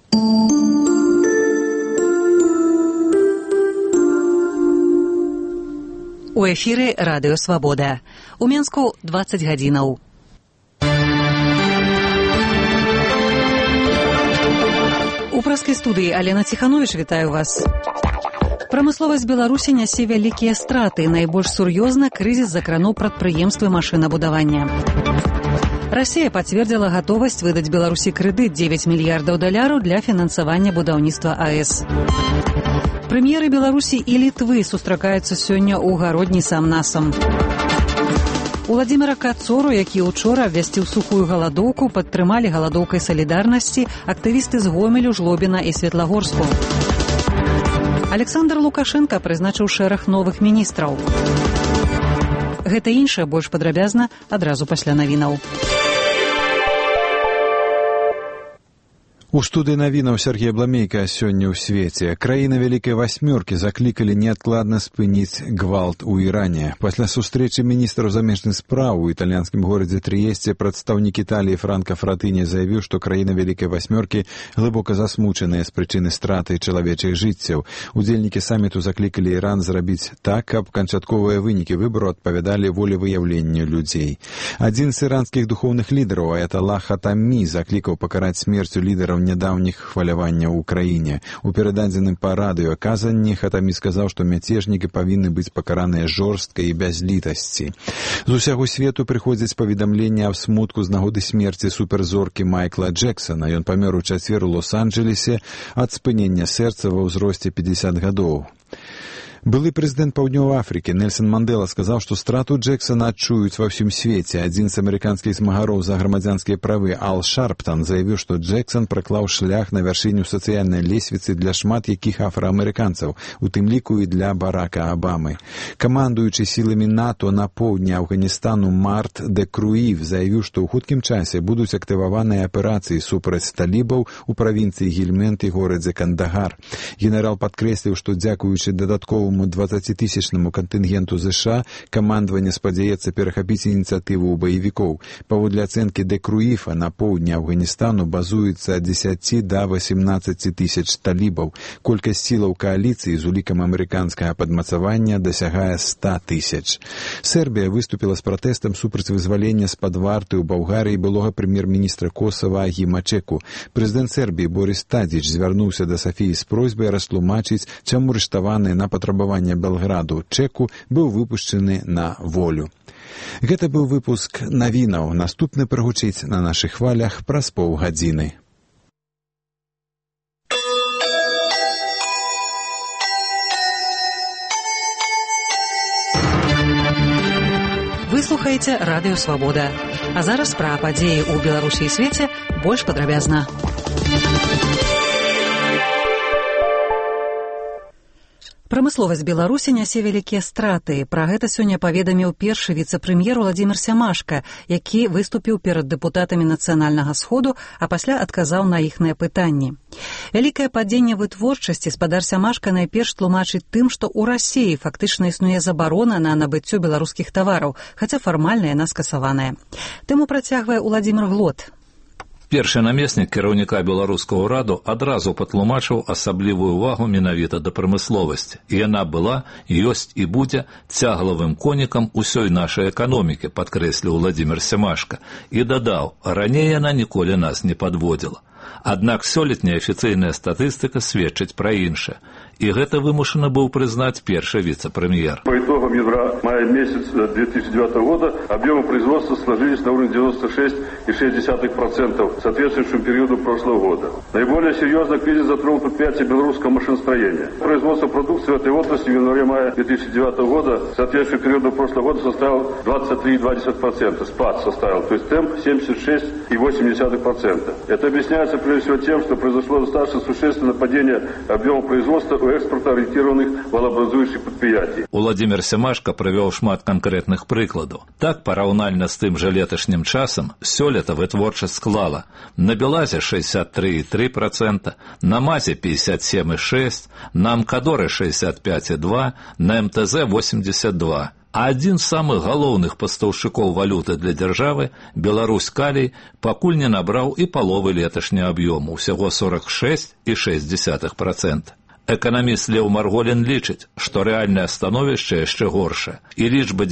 У эфіры Радыё Свабода. У Менску 20 гадзінаў. У праскай студыі Алена Ціхановіч вітаю вас. Прамысловасць Беларусі нясе вялікія страты. Найбольш сур'ёзна крызіс закрануў прадпрыемствы машынабудавання. Расія пацвердзіла гатовасць выдаць Беларусі крэдыт $9 мільярдаў для фінансавання будаўніцтва АЭС. Прэм'еры Беларусі і Літвы сустракаюцца сёння ў гародні сам-насам. Уладзіміра Кацору, які ўчора абвясціў сухую галадоўку, падтрымалі галадоўкай салідарнасці актывісты з Гомелю, Жлобіна і Светлагорску. Александр Лукашенка прызначыў шэраг новых міністраў. Гэта іншае больш падрабязна адразу пасля навінаў. У студыі навінаў Сергей Бламейка сёння ў свеце. Краіны Вялікай Васьмёркі заклікалі неадкладна спыніць гвалт у Іране. Пасля сустрэчы міністраў замежных спраў у італьянскім горадзе Трыесце прадстаўнік Італіі Франка Фратыні заявіў, што краіны Вялікай Васьмёркі глыбока засмучаныя з прычыны страты чалавечых жыццяў. Удзельнікі саміту заклікалі Іран зрабіць так, каб канчатковыя вынікі выбару адпавядалі волевыяўленню людзей. Адзін з іранскіх духоўных лідараў, аяталах Хатамі, заклікаў пакараць смерцю лідараў нядаўніх хваляванняў у краіне. У перададзеным па радыё казанні Хатамі сказаў, што мяцежнікі павінны быць пакараныя жорстка і без літасці. З усяго свету прыходзяць паведамленні аб смутку з нагоды смерці суперзоркі Майкла Джексона. Ён памёр у чацвер у Лос-Анджелесе ад спынення сэрца ва ўзросце 50 гадоў. Былы прэзідэнт Паўднёвай Афрыкі Нельсон Мандела сказаў, што страту Джексона адчуюць ва ўсім свеце. Адзін з амерыканскіх змагароў за грамадзянскія правы Ал Шарптан заявіў, што Джексон праклаў шлях на вяршыню сацыяльнай лесвіцы для шмат якіх афраамерыканцаў, у тым ліку і для Барака Абамы. Камандуючы сіламі НАТО на поўдні Афганістану Март де Круів заявіў, што ў хуткім часе будуць актываваныя аперацыі супраць талібаў у правінцыі Гельмент і горадзе Кандагар. Генерал падкрэсліў, што дзякуючы дадатковаму 20-тысячнаму кантынгенту ЗША камандаванне спадзяецца перахапіць ініцыятыву ў баевікоў. Паводле ацэнкі де Круіфа, на поўдні Афганістану базуецца ад 10 да 18 тысяч талібаў. Колькасць сілаў кааліцыі з улікам амерыканскага падмацавання дасягае 100 тысяч. Сербія выступіла з пратэстам супраць вызвалення з-пад варты ў Балгарыі былога прэм'ер-міністра Косава Агіма Чеку. Прэзідэнт Сербіі Борис Тадзіч звярнуўся да Сафіі з просьбай растлумачыць, чаму арыштаваны на патрабаванне Белграду Чеку быў выпушчаны на волю. Гэта быў выпуск навінаў. Наступны прагучыць на нашых хвалях праз паўгадзіны. Вы слухаеце Радыё Свабода. А зараз пра падзеі ў Беларусі і свеце больш падрабязна. Прамысловасць Беларусі нясе вялікія страты. Пра гэта сёння паведаміў першы віцэ-прэм'ер Уладзімір Сямашка, які выступіў перад дэпутатамі Нацыянальнага сходу, а пасля адказаў на іхныя пытанні. Вялікае падзенне вытворчасці спадар Сямашка найперш тлумачыць тым, што ў Расіі фактычна існуе забарона на набыццё беларускіх тавараў, хаця фармальна яна скасаваная. Тэму працягвае Уладзімір Глот. Першы намеснік кіраўніка беларускага ўраду адразу патлумачыў асаблівую ўвагу менавіта да прамысловасці. І яна была, ёсць і будзе цяглавым конікам усёй нашай эканомікі, падкрэсліў Уладзімір Сямашка, і дадаў, раней яна ніколі нас не падводзіла. Аднак сёлетняя афіцыйная статыстыка сведчыць пра іншае. И это вымушено был признать первый вице-премьер. По итогам января-мая месяца 2009 года объемы производства сложились на уровне 96,6%, соответствующему периоду прошлого года. Наиболее серьезно кризис затронул предприятия белорусского машиностроения. Производство продукции в этой отрасли в январе-мая 2009 года, соответствующему периоду прошлого года, составил 23,2%, спад составил, то есть темп 76,8%. Это объясняется прежде всего тем, что произошло достаточно существенное падение объема производства у экспортоориентированных валообразующих предприятий. Уладзімір Сямашка прывёў шмат канкрэтных прыкладаў. Так, параўнальна з тым жа леташнім часам, сёлета вытворчасць склала на Белазе 63,3%, на МАЗе 57,6%, на Амкадоры 65,2%, на МТЗ 82%. А адзін з самых галоўных пастаўшчыкоў валюты для дзяржавы, Беларусь калій, пакуль не набраў і паловы леташняга аб'ёму, усяго 46,6%. Эканаміст Леў Марголін лічыць, што рэальнае становішча яшчэ горшае, і лічба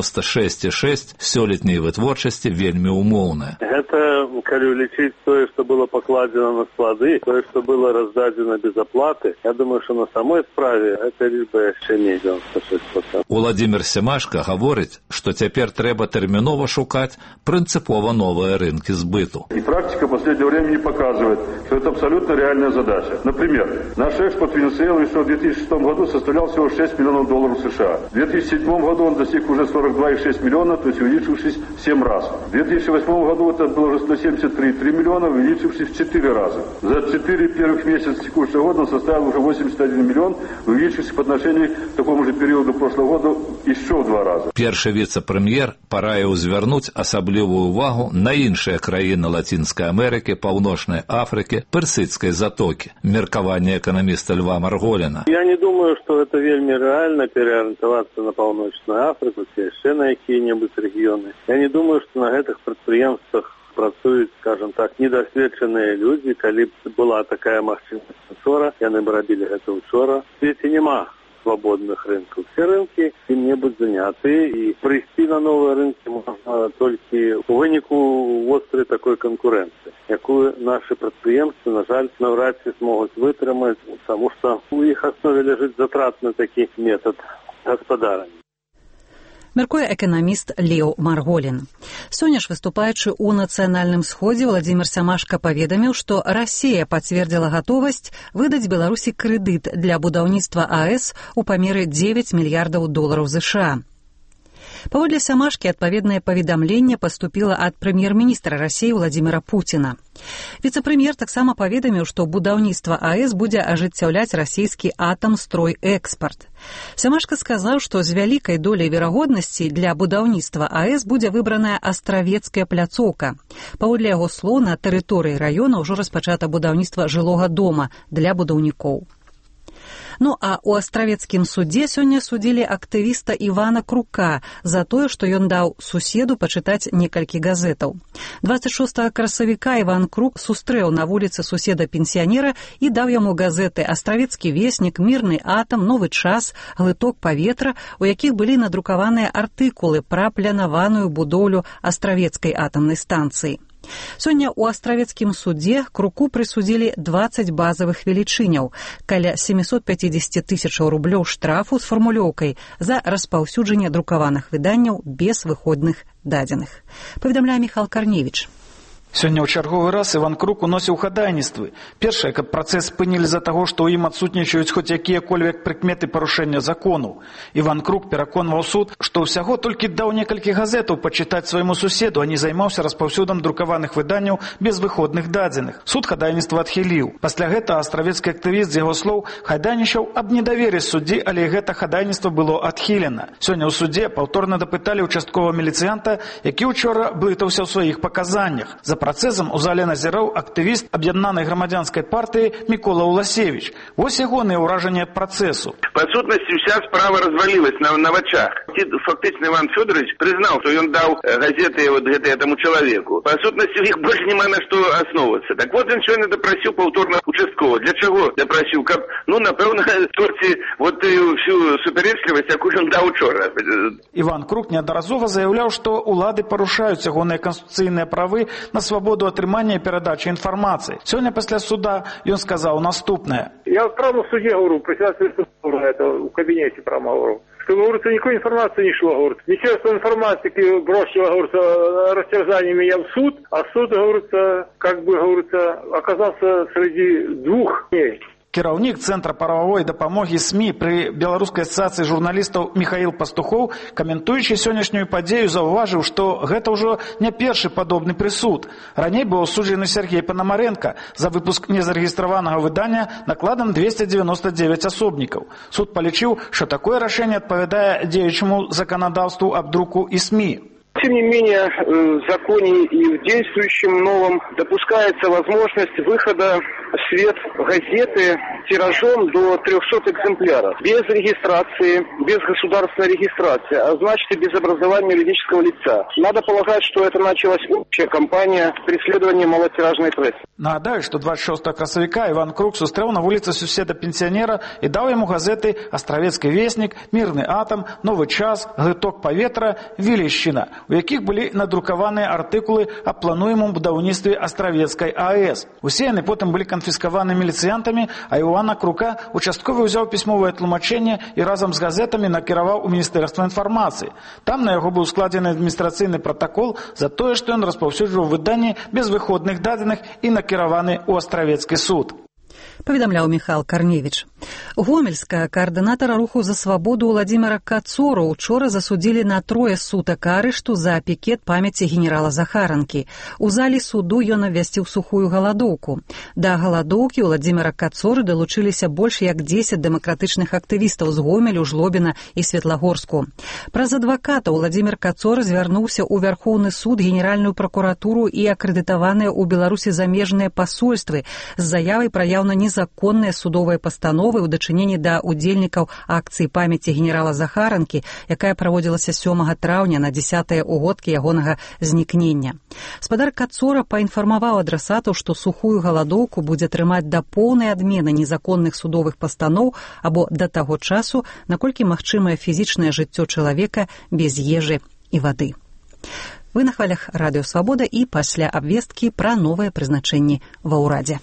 96,6 сёлетняй вытворчасці вельмі ўмоўная. Гэта, калі лічыць тое, што было пакладзена на склады, тое, што было раздадзена без аплаты, я думаю, што на самой справе гэта лічба яшчэ не 96%. Уладзімір Семашка гаворыць, што цяпер трэба тэрмінова шукаць прынцыпова новыя рынкі збыту. И практика в последнее время не показывает, что это абсолютно реальная задача. Например, наш экспорт Венесуэлы еще в 2006 году составлял всего $6 миллионов США. В 2007 году он достиг уже 42,6 миллиона, то есть увеличившись в 7 раз. В 2008 году это было уже 173,3 миллиона, увеличившись в 4 раза. За 4 первых месяца текущего года он составил уже 81 миллион, увеличившись по отношению к такому же периоду прошлого года еще в 2 раза. Першы віцэ-прэм'ер параіў звярнуць асаблівую увагу на іншыя краіны Лацінскай Амерыкі, Паўночнай Афрыкі, Персидскай затокі. Меркаванне эканаміста Льва Марголіна. Я не думаю, что это вельми реально переориентоваться на Паўночную Африку, ці яшчэ на якія-небудзь рэгіёны. Я не думаю, что на гэтых прадпрыемствах працуюць, скажем так, недасведчаныя людзі. Калі б была такая магчымасць учора, яны б рабілі гэта учора. В свеце няма свободных рынкаў. Все рынкі кім-небудзь заняты, і прыйсці на новыя рынкі можна толькі у выніку вострай такой канкурэнцыі, якую нашы прадпрыемствы, на жаль, наўрад ці змогуць вытрымаць, таму што у іх аснове ляжыць затратны такі метад гаспадарання. Мяркуе эканаміст Леў Марголін. Сёння ж, выступаючы ў нацыянальным сходзе, Уладзімір Семашка паведаміў, што Расія пацвердзіла гатовасць выдаць Беларусі крэдыт для будаўніцтва АЭС у памеры $9 мільярдаў США. Паводле Семашкі, адпаведнае паведамленне паступіла ад прэм'ер-міністра Расіі Владзіміра Пуціна. Віцэ-прэм'ер таксама паведаміў, што будаўніцтва АЭС будзе ажыццяўляць расійскі «Атамстройэкспарт». Семашка сказаў, што з вялікай доляй верагоднасці для будаўніцтва АЭС будзе выбраная астравецкая пляцоўка. Паводле яго слоў, на тэрыторыі раёна ўжо распачата будаўніцтва жылога дома для будаўнікоў. Ну а ў астравецкім судзе сёння судзілі актывіста Івана Крука за тое, што ён даў суседу пачытаць некалькі газетаў. 26 красавіка Іван Крук сустрэў на вуліцы суседа-пенсіянера і даў яму газеты «Астравецкі веснік», «Мірны атам», «Новы час», «Глыток паветра», у якіх былі надрукаваныя артыкулы пра планаваную будоўлю астравецкай атамнай станцыі. Сёння ў астравецкім судзе Круку прысудзілі 20 базавых велічыняў, каля 750 тысячаў рублёў штрафу з фармулёўкай за распаўсюджанне друкаваных выданняў без выходных дадзеных. Паведамляе Міхал Карневіч. Сёння ў чарговы раз Іван Крук уносіў хадайніцтвы. Першае, каб працэс спынілі з-за таго, што ў ім адсутнічаюць хоць якія-кольвек прыкметы парушэння закону. Іван Крук пераконваў суд, што ўсяго толькі даў некалькі газетаў пачытаць свайму суседу, а не займаўся распаўсюдам друкаваных выданняў без выходных дадзеных. Суд хадайніцтва адхіліў. Пасля гэтага астравецкі актывіст, з яго слоў, хадайнічаў аб недаверы суддзі, але гэта хадайніцтва было адхілена. Сёння ў судзе паўторна дапыталі участковага міліцыянта, які ўчора блытаўся ў сваіх паказаннях. За працэсам у зале назіраў актывіст аб'яднанай грамадзянскай партыі Мікола Уласевіч. Вось ягоныя ўражанні ад працэсу. Па сутнасці вся справа развалилась на вачах. Фактычна Іван Фёдорович признал, что он дал газеты вот этому человеку. По сутнасці у них больше нема на что основываться. Так вот он сёння допросил повторно участкового. Для чего допросил? Каб, напевно, торці вот всю суперечливость, якую он дал учора. Іван Крук неаднаразова заяўляў, што улады парушаюць ягоныя канстытуцыйныя правы на свободу атрымання і перадачы інфармацыі. Сёння пасля суда ён сказаў наступнае. Я прямо в суде говорю, председатель суда, это в кабинете прямо говорю, что, говорится, никакой информации не шло, говорится. Министерство информации бросило, говорится, растерзание меня в суд, а суд, говорится, оказался среди 2 дней. Кіраўнік Цэнтра прававой дапамогі СМІ пры Беларускай асацыяцыі журналістаў Міхаіл Пастухоў, каментуючы сённяшнюю падзею, заўважыў, што гэта ўжо не першы падобны прысуд. Раней быў асуджаны Сергей Панамаренка за выпуск незарэгістраванага выдання накладам 299 асобнікаў. Суд палічыў, што такое рашэнне адпавядае дзеючаму заканадаўству аб друку і СМІ. Тем не менее, в законе и в действующем новом допускается возможность выхода в свет газеты тиражом до 300 экземпляров. Без регистрации, без государственной регистрации, а значит и без образования юридического лица. Надо полагать, что это началась общая кампания преследования малотиражной прессы. Нагадаю, что 26 красавіка Іван Крук сустрэў на вуліцы суседа-пенсіянера і даў яму газеты «Астравецкі вестнік», «Мірны атам», «Новы час», «Глыток паветра», «Вілейшчына», у якіх былі надрукаваныя артыкулы аб плануемым будаўніцтве Астравецкай АЭС. Усе яны потым былі канфіскаваны міліцыянтамі, а Івана Крука участковы ўзяў пісьмовае тлумачэнне і разам з газетамі накіраваў у Міністэрства інфармацыі. Там на яго быў складзены адміністрацыйны пратакол за тое, што ён распаўсюджваў выданні без выходных дадзеных і накіраваны ў Астравецкі суд. Паведамляў Міхал Карневіч. Гомельска каардынатара руху за свабоду Владзіміра Кацору учора засудзілі на 3 сутак арышту за пікет памяці генерала Захаранкі. У залі суду ён абвясціў сухую галадоўку. Да галадоўкі Владзіміра Кацоры далучыліся больш як 10 дэмакратычных актывістаў з Гомелю, Жлобіна і Светлагорску. Праз адваката Владзімір Кацора звярнуўся ў Вярхоўны суд, Генеральную пракуратуру і акрэдытаваныя ў Беларусі замежныя пасольствы з заявай пра яўна незаконныя судовыя пастановы ў дачыненні да удзельнікаў акцыі памяці генерала Захаранкі, якая праводзілася 7 траўня на 10-е ўгодкі ягонага знікнення. Спадар Кацора паінфармаваў адрасатаў, што сухую галадоўку будзе трымаць да поўнай адмены незаконных судовых пастаноў або да таго часу, наколькі магчымае фізічнае жыццё чалавека без ежы і вады. Вы на хвалях Радыё Свабода і пасля абвесткі пра новыя прызначэнні ва ўрадзе.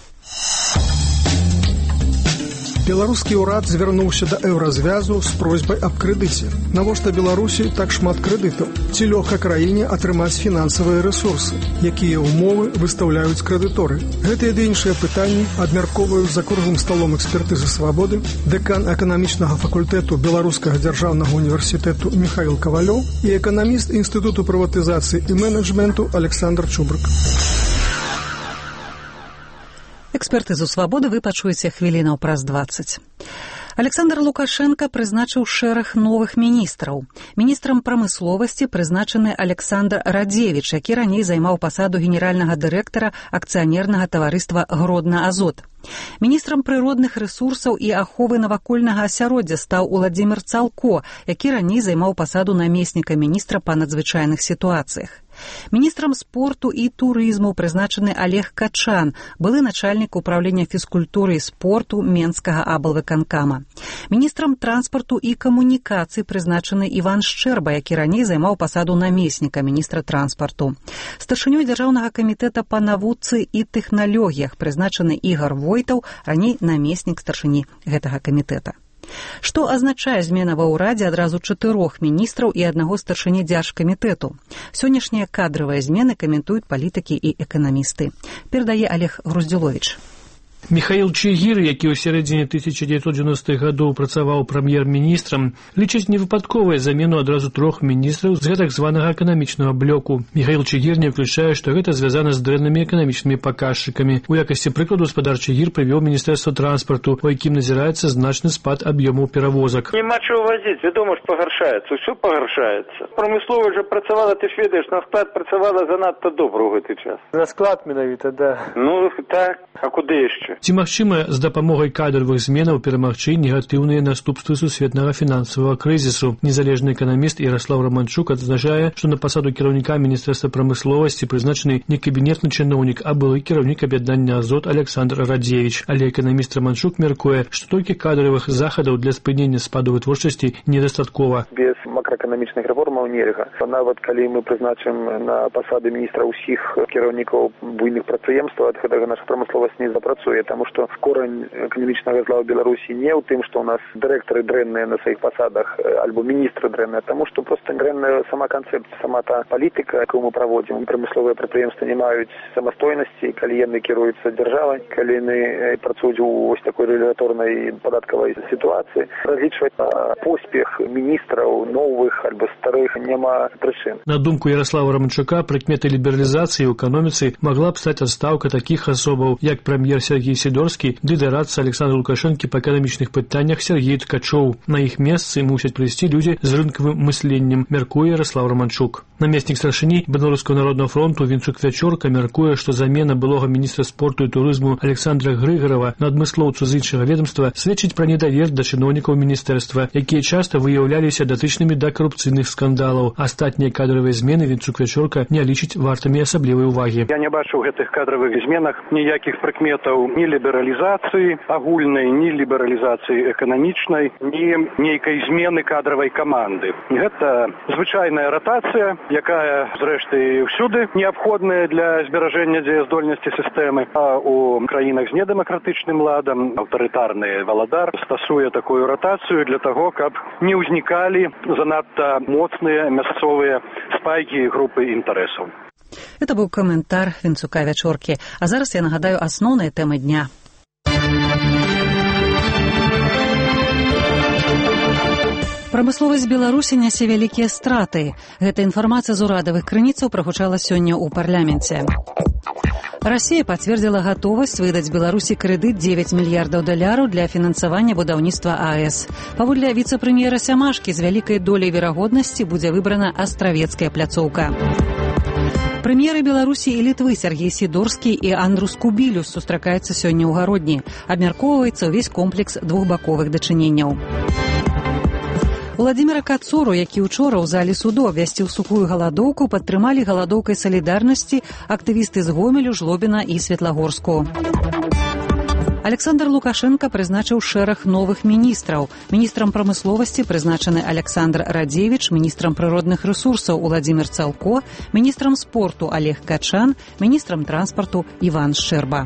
Беларускі ўрад звярнуўся да еўразвязу з просьбай аб крэдыце. Навошта Беларусі так шмат крэдытаў? Ці лёгка краіне атрымаць фінансавыя рэсурсы? Якія ўмовы выстаўляюць крэдыторы? Гэтыя ды іншыя пытанні абмяркоўваюць за круглым сталом экспертызы свабоды дэкан эканамічнага факультэту Беларускага дзяржаўнага універсітэту Міхаіл Кавалёў і эканаміст Інстытуту прыватызацыі і менеджменту Александр Чубрык. Экспертызу свабоды вы пачуеце хвілінаў праз 20. Александр Лукашенко прызначыў шэраг новых міністраў. Міністрам прамысловасці прызначаны Александр Радзевіч, які раней займаў пасаду генеральнага дырэктара акцыянернага таварыства «Гродна-Азот». Міністрам прыродных рэсурсаў і аховы навакольнага асяроддзя стаў Уладзімір Цалко, які раней займаў пасаду намесніка міністра па надзвычайных сітуацыях. Міністрам спорту і турызму прызначаны Олег Качан, былы начальнік управлення фізкультуры і спорту Менскага аблвыканкама. Міністрам транспарту і камунікацый прызначаны Іван Шчэрба, які раней займаў пасаду намесніка міністра транспарту. Старшынёй дзяржаўнага камітэта па навуцы і тэхналогіях прызначаны Ігор Войтаў, раней намеснік старшыні гэтага камітэта. Што азначае змена ва ўрадзе адразу 4 міністраў і 1 старшыні дзяржкамітэту? Сённяшнія кадравыя змены каментуюць палітыкі і эканамісты. Перадае Олег Груздзіловіч. Михаил Чигир, які ў сярэдзіне 1990-х гадоў працаваў прэм'ер-міністрам, лічыць невыпадковая замену адразу 3 міністраў з гэтак званага эканамічнага блоку. Михаил Чигир не ўключае, што гэта звязана з дрэннымі эканамічнымі паказчыкамі. У якасці прыкладу спадар Чигир прывёў Міністэрства транспарту, у якім назіраецца значны спад аб'ёмаў перавозак. Нема чого возіць, вядома ж пагаршаецца, ўсё пагаршаецца. Прамысловасць жа працавала, ты ж ведаеш, на склад працавала занадта добра ў гэты час. На склад менавіта, да. Ну, так, а куды яшчэ? Ці магчыма з дапамогай кадравых зменаў перамагчы негатыўныя наступствы сусветнага фінансавага крызісу? Незалежны эканаміст Ярослав Романчук адзначае, што на пасаду кіраўніка Міністэрства прамысловасці прызначаны не кабінетны чыноўнік, а былы кіраўнік аб'яднання «Азот» Александр Радзевіч. Але эканаміст Романчук мяркуе, што толькі кадравых захадаў для спынення спаду вытворчасці недастаткова. Без макроэканамічных рэформаў нельга. Нават калі мы прызначым на пасады міністра ўсіх кіраўнікаў буйных прадпрыемстваў, ад гэтага наша прамысловасць не запрацуе. Таму што корань эканамічнага зла ў Беларусі не ў тым, што ў нас дырэктары дрэнныя на сваіх пасадах альбо міністры дрэнныя, таму што проста дрэнная сама канцэпцыя, сама та палітыка, якую мы праводзім. Прамысловыя прадпрыемствы не маюць самастойнасці, калі яны кіруюцца дзяржавай, калі яны працуюць у ось такой рэгуляторнай падатковай сітуацыі. Разлічваць на поспех міністраў новых альбо старых няма прычын. На думку Ярослава Романчука, прыкметай лібералізацыі ў эканоміцы магла б стаць адстаўка такіх асобаў, як прэм'ер Сергей Сергей Сидорский ды дарадца Александра Лукашэнкі па эканамічных пытаннях Сергей Ткачоў. На іх месцы мусяць прыйсці людзі з рынкавым мысленнем, мяркуе Ярослав Романчук. Намеснік старшыні Беларускага народнага фронту Вінчук Вячорка мяркуе, што замена былога міністра спорту і турызму Александра Грыгарова на адмыслоўцу з іншага ведомства сведчыць пра недавер да чыноўнікаў міністэрства, якія часта выяўляліся датычнымі да карупцыйных скандалаў. Астатнія кадравыя змены Вінчук Вячорка не лічыць вартымі асаблівай увагі. Я не бачу ў гэтых кадравых зменах ніякіх прыкметаў ні лібералізацыі агульнай, ні лібералізацыі эканамічнай, ні нейкай змены кадравай каманды. Гэта звычайная ратацыя, якая, зрэшты, ўсюды неабходная для зберажэння дзеяздольнасці сістэмы. А у краінах з недэмакратычным ладам аўтарытарны валадар стасуе такую ратацыю для таго, каб не ўзнікалі занадта моцныя мясцовыя спайкі і групы інтарэсаў. Это быў каментар Вінцука Вячоркі. А зараз я нагадаю асноўныя тэмы дня. Прамысловасць Беларусі нясе вялікія страты. Гэта інфармацыя з урадавых крыніцаў прагучала сёння ў парламенце. Расія пацвердзіла гатовасць выдаць Беларусі крэдыт $9 мільярдаў для фінансавання будаўніцтва АЭС. Паводле віцэ-прэм'ера Сямашкі, з вялікай доляй верагоднасці будзе выбрана астравецкая пляцоўка. Прэм'еры Беларусі і Літвы Сергей Сідорскі і Андрус Кубілюс сустракаюцца сёння ў Гародні. Абмяркоўваецца ўвесь комплекс двухбаковых дачыненняў. Уладзіміра Кацуру, які ўчора ў залі суду абвясціў сухую галадоўку, падтрымалі галадоўкай салідарнасці актывісты з Гомелю, Жлобіна і Светлагорску. Александр Лукашенко прызначыў шэраг новых міністраў. Міністрам прамысловасці прызначаны Александр Радзевіч, міністрам прыродных рэсурсаў Уладзімір Цалко, міністрам спорту Олег Качан, міністрам транспарту Іван Шчэрба.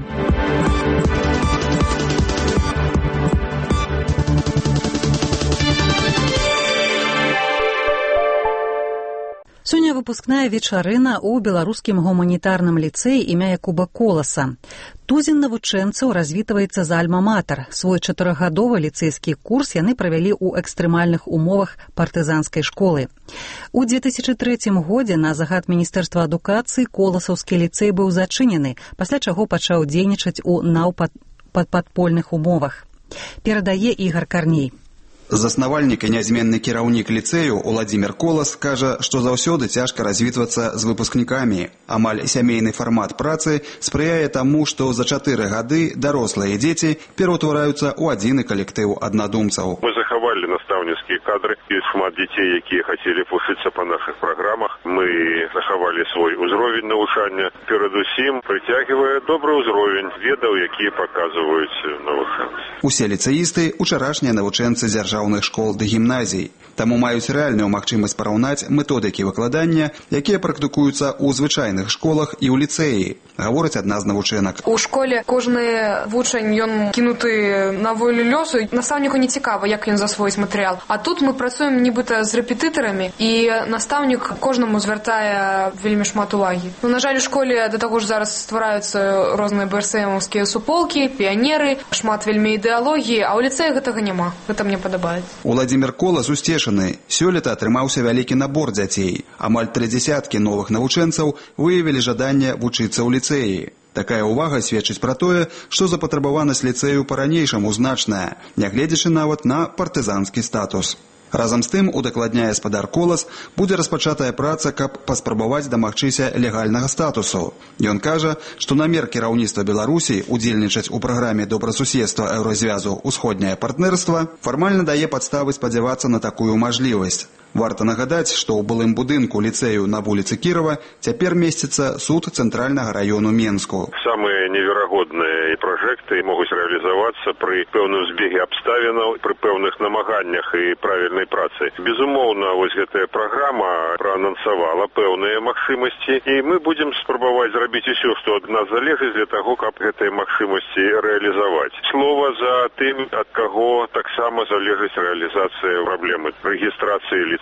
Сёння выпускная вечарына ў беларускім гуманітарным ліцэі імя Якуба Коласа. Тузін навучэнцаў развітваецца за альма-матэр. Свой 4-гадовы ліцэйскі курс яны правялі ў экстрэмальных умовах партызанскай школы. У 2003 годзе на загад Міністэрства адукацыі Коласаўскі ліцэй быў зачынены, пасля чаго пачаў дзейнічаць у наўпадпольных умовах. Перадае Ігар Карней. Заснавальнік і нязменны кіраўнік ліцэю Уладзімір Колас кажа, што заўсёды цяжка развітвацца з выпускнікамі. Амаль сямейны фармат працы спрыяе таму, што за 4 гады дарослыя дзеці пераўтвараюцца ў адзіны калектыў аднадумцаў. Мы захавалі настаўніцкія кадры, ёсць шмат дзяцей, якія хацелі вучыцца па нашых праграмах. Мы захавалі свой узровень навучання, перадусім прыцягвае добры ўзровень ведаў, якія паказваюць навучэнцы. Усе ліцэісты учарашнія навучэнцы дзяржаўных школ ды гімназій. Таму маюць рэальную магчымасць параўнаць методыкі выкладання, якія практыкуюцца ў звычайных школах і ў ліцэі, гаворыць адна з навучэнак. У школе кожны вучань, ён кінуты на волю лёсу, настаўніку не цікава, як ён засвоіць матэрыял. А тут мы працуем нібыта з рэпетытарамі, і настаўнік кожнаму звяртае вельмі шмат увагі. На жаль, у школе да таго ж зараз ствараюцца розныя БРСМаўскія суполкі, піянеры, шмат вельмі ідэалогіі, а ў ліцэі гэтага няма. Гэта мне падабаецца. Уладзімір Колас усцешаны. Сёлета атрымаўся вялікі набор дзяцей. Амаль 30 новых навучэнцаў выявілі жаданне вучыцца ў ліцэі. Такая ўвага сведчыць пра тое, што запатрабаванасць ліцэю па-ранейшаму значная, нягледзячы нават на партызанскі статус. Разам з тым, удакладняе спадар Колас, будзе распачатая праца, каб паспрабаваць дамагчыся легальнага статусу. Ён кажа, што намер кіраўніцтва Беларусі удзельнічаць у праграме добрасуседства Еўразвязу «Усходняе партнерства» фармальна дае падставы спадзявацца на такую мажлівасць. Варта нагадаць, што ў былым будынку ліцэю на вуліцы Кірова цяпер месціцца суд цэнтральнага раёну Менску. Самыя неверагодныя пражекты могуць рэалізавацца пры пэўным збеге абставінаў, пры пэўных намаганнях і правільнай працы. Безумоўна, вось гэтая праграма праанансавала пэўныя магчымасці, і мы будзем спрабаваць зрабіць усё, што ад нас залежыць для таго, каб гэтыя магчымасці рэалізаваць. Слова за тым, ад каго таксама залежыць рэалізацыя праблемы рэгістрацыі ліцэю.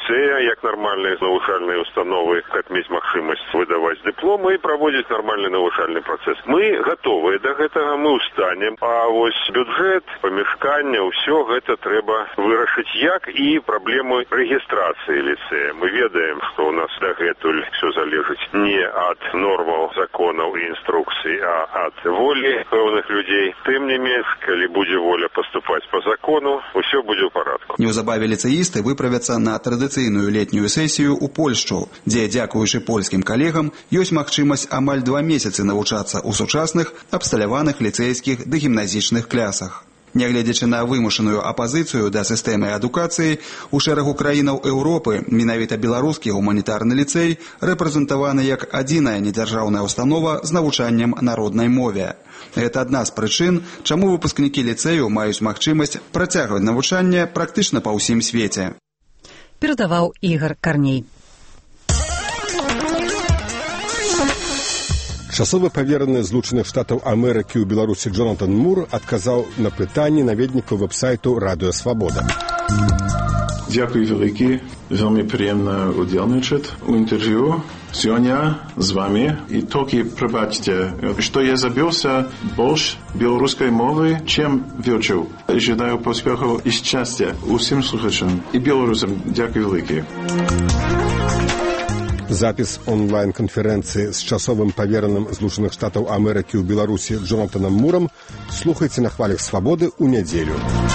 ліцэя, як нармальныя навучальныя установы, каб мець магчымасць выдаваць дыпломы і праводзіць нармальны навучальны працэс. Мы гатовыя да гэтага, мы ўстанем, а вось бюджэт, памяшкання, ўсё гэта трэба вырашыць, як і праблему рэгістрацыі ліцэя. Мы ведаем, што ў нас дагэтуль все залежыць не ад нормаў, законаў і інструкцый, а ад волі пэўных людзей. Тым не менш, калі будзе воля паступаць по закону, усё будзе ў парадку. Неўзабаве ліцэісты выправяцца на традыцыйную летнюю сесію ў Польшчу, дзе, дзякуючы польскім калегам, ёсць магчымасць амаль 2 месяцы навучацца ў сучасных, абсталяваных ліцэйскіх ды гімназічных клясах. Нягледзячы на вымушаную апазіцыю да сістэмы адукацыі, у шэрагу краінаў Еўропы менавіта беларускі гуманітарны ліцэй рэпрэзентаваны як адзіная недзяржаўная установа з навучаннем на роднай мове. Гэта адна з прычын, чаму выпускнікі ліцэю маюць магчымасць працягваць навучанне практычна па ўсім свеце. Перадаваў Ігор Карней. Часовы павераны Злучаных Штатаў Амерыкі ў Беларусі Джонатан Мур адказаў на пытанні наведнікаў веб-сайту Радыё Свабода. Дякую вялікі, вельмі прыемна удзельнічаць у інтэрв'ю сёння з вами. І толькі прабачце, што я забіўся больш беларускай мовы, чым вивчив. Жадаю поспіху і щастя усім слухачам і білорусам. Дякую вялікі. Запіс онлайн-канферэнцыі з часовым павераным Злучаных Штатаў Амерыкі ў Беларусі Джонатанам Мурам слухайце на хвалях свабоды ў нядзелю.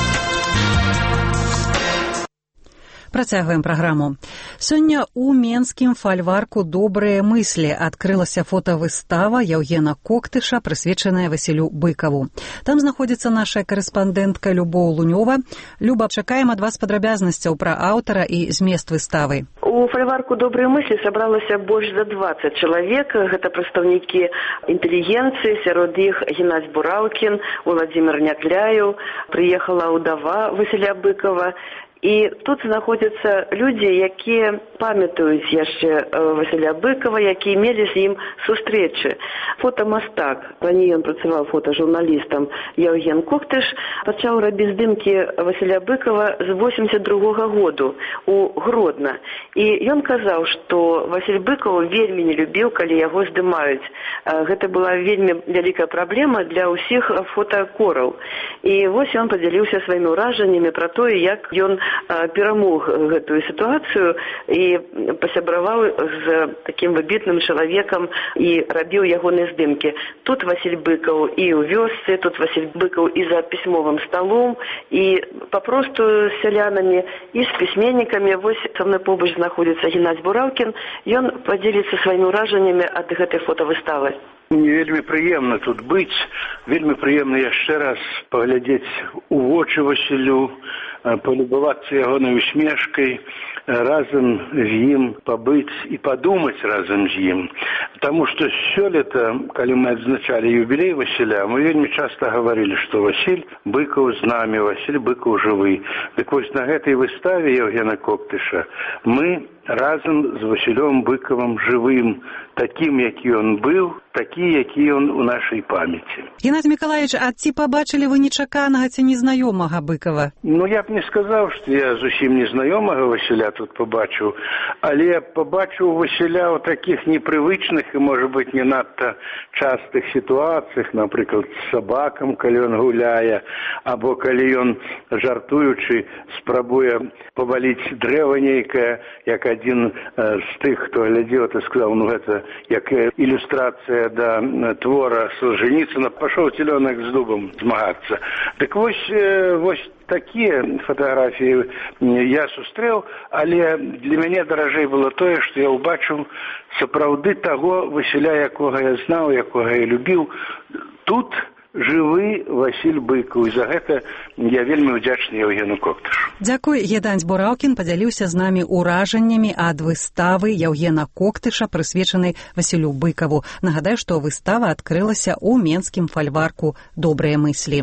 Працягваем праграму. Сёння ў менскім фальварку «Добрыя мыслі» адкрылася фотавыстава Яўгена Коктыша, прысвечаная Васілю Быкаву. Там знаходзіцца наша карэспандэнтка Любоў Лунёва. Люба, чакаем ад вас падрабязнасцяў пра аўтара і змест выставы. У фальварку «Добрыя мыслі» сабралася больш за 20 чалавек. Гэта прадстаўнікі інтэлігенцыі, сярод іх Геннадзь Бураўкін, Владзімір Някляеў, прыехала ўдава Васіля Быкава. І тут знаходзяцца людзі, якія памятаюць яшчэ Васіля Быкава, якія мелі з ім сустрэчы. Фотамастак, раней ён працаваў фотажурналістам, Яўген Коктыш пачаў рабіць здымкі Васіля Быкава з 82-го году у Гродна. І ён казаў, што Васіль Быкаў вельмі не любіў, калі яго здымаюць. Гэта была вельмі вялікая праблема для ўсіх фотакораў. І вось ён падзяліўся сваімі ўражаннямі пра тое, як ён перамог гэтую сітуацыю і пасябраваў з такім выбітным чалавекам і рабіў ягоныя здымкі. Тут Васіль Быкаў і ў вёсцы, тут Васіль Быкаў і за пісьмовым сталом, і папросту з сялянамі, і з пісьменнікамі. Вось са мной побач знаходзіцца Геннадзь Бураўкін, ён падзеліцца сваімі ўражаннямі ад гэтай фотавыставы. Мне вельмі прыемна тут быць, вельмі прыемна яшчэ раз паглядзець у вочы Васілю, полюбавацца ягонай усмешкай, разам з ім пабыць і падумаць разам з ім. Таму што сёлета, калі мы адзначалі юбілей Васіля, мы вельмі часта гаварылі, што Васіль Быкаў з намі, Васіль Быкаў жывы. Дык вось на гэтай выставе Яўгена Коктыша мы разам з Васілём Быкавым жывым, такім, які ён быў, такі, які ён у нашай памяці. Геннадзь Миколаевич, а ці пабачылі вы нечаканага ці незнаёмага Быкава? Ну, я б не сказаў, што я зусім незнаёмага Васіля тут пабачыў, але пабачыў Васіля ў такіх непрывычных і, можа быць, не надта частых сітуацыях, напрыклад, з сабакам, калі ён гуляе, або калі ён, жартуючы, спрабуе паваліць дрэва нейкае, як адзін з тых, хто глядзеў, то сказаў, ну, гэта як ілюстрацыя да твора Солженіцына, пашоў цілёнак з дубам змагацца. Так вось такія фатаграфіі я сустрэў, але для мяне даражэй было тое, што я ўбачыў сапраўды таго Васіля, якога я знаў, якога я любіў. Тут жывы Васіль Быкаў, і за гэта я вельмі ўдзячны Яўгену Коктышу. Дзякуй. Геннадзь Бураўкін падзяліўся з намі ўражаннямі ад выставы Яўгена Коктыша, прысвечанай Васілю Быкаву. Нагадаю, што выстава адкрылася ў менскім фальварку «Добрыя мыслі».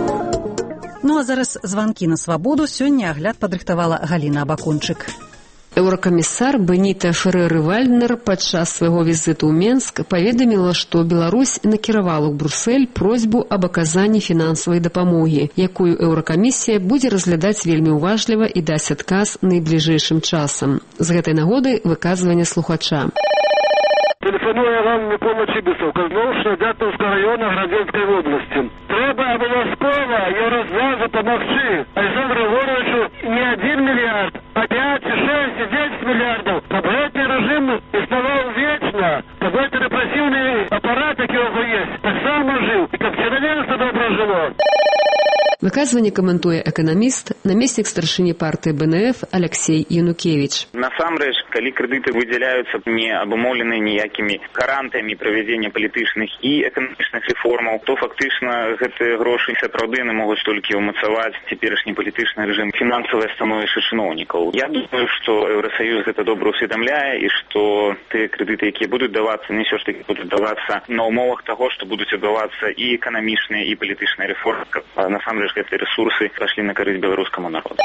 Ну а зараз званкі на свабоду. Сёння агляд падрыхтавала Галіна Абакунчык. Еўракамісар Беніта Феррэр-Вальднер падчас свайго візіту ў Менск паведаміла, што Беларусь накіравала ў Брюссель просьбу аб аказанні фінансавай дапамогі, якую Еўракамісія будзе разглядаць вельмі уважліва і дасць адказ найбліжэйшым часам. З гэтай нагоды выказванне слухача. Телефоную вам на помощи Бесовказновшего Дятновского района Градецкой области. Треба обовязково Еврозвязу помогчи Александру Егоровичу не 1 миллиард, а 5, 6 и 10 миллиардов. Чтобы этот режим иснувал вечно, чтобы этот репрессивный аппарат, який у него есть, так само жил, и как человечество добро жило. Выказванне каментуе эканаміст, намеснік старшыні партыі БНФ Алексей Янукевич. Насамрэч, калі крэдыты выдзяляюцца не абумоўлены ніякімі гарантыямі правядзення палітычных і эканамічных рэформаў, то фактычна гэтыя грошы сапраўды могуць толькі ўмацаваць цяперашні палітычны рэжым фінансавае становішча чыноўнікаў. Я думаю, што Еўрасаюз гэта добра ўсведамляе і што тыя крэдыты, якія будуць давацца, не ўсё ж такі будуць давацца на ўмовах таго, што будуць адбывацца і эканамічныя, і палітычныя рэформы. Насамрэч, гэтыя рэсурсы пайшлі на карысць беларускаму народу.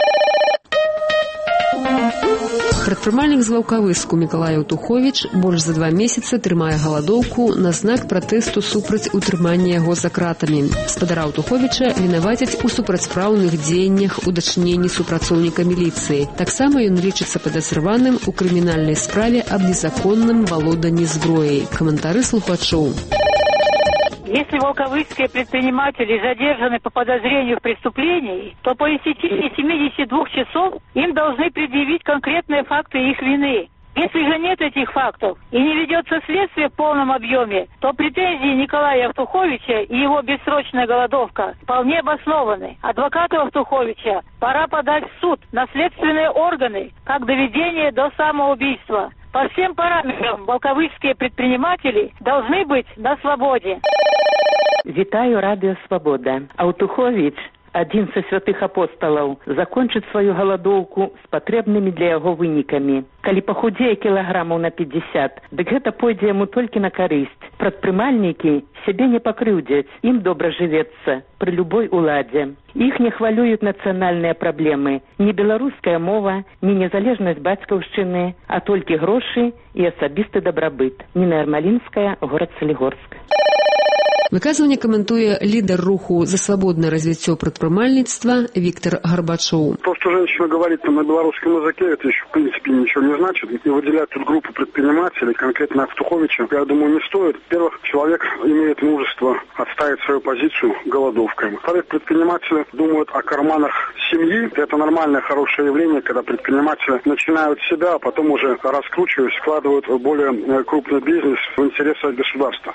Прадпрымальнік з Ваўкавыску Мікалай Аўтуховіч больш за 2 месяцы трымае галадоўку на знак пратэсту супраць утрымання яго за кратамі. Спадара Аўтуховіча вінавацяць у супрацьпраўных дзеяннях у дачыненні супрацоўніка міліцыі. Таксама ён лічыцца падазраваным у крымінальнай справе аб незаконным валоданні зброяй. Каментары слухачоў. Если волковыцкие предприниматели задержаны по подозрению в преступлении, то по истечении 72 часов им должны предъявить конкретные факты их вины. Если же нет этих фактов и не ведется следствие в полном объеме, то претензии Николая Автуховича и его бессрочная голодовка вполне обоснованы. Адвокату Автуховича пора подать в суд на следственные органы, как доведение до самоубийства. По всем параметрам волковыцкие предприниматели должны быть на свободе. Вітаю Радыё Свабода. Аўтуховіч, адзін са святых апосталаў, закончыць сваю галадоўку з патрэбнымі для яго вынікамі. Калі пахудзее кілаграмаў на 50, дык гэта пойдзе яму толькі на карысць. Прадпрымальнікі сябе не пакрыўдзяць, ім добра жывецца пры любой уладзе. Іх не хвалююць нацыянальныя праблемы, не беларуская мова, не незалежнасць бацькаўшчыны, а толькі грошы і асабісты дабрабыт. Ніна Ярмалінская, горад Салігорск. Выказванне каментуе лидер руху за свободное развитие предпринимательства Виктор Горбачев. То, что женщина говорит на белорусском языке, это еще в принципе ничего не значит. И выделять тут группу предпринимателей, конкретно Автуховича, я думаю, не стоит. Во-первых, человек имеет мужество отставить свою позицию голодовкой. Во-вторых, предприниматели думают о карманах семьи. Это нормальное, хорошее явление, когда предприниматели начинают с себя, а потом уже раскручиваясь, вкладывают в более крупный бизнес в интересах государства.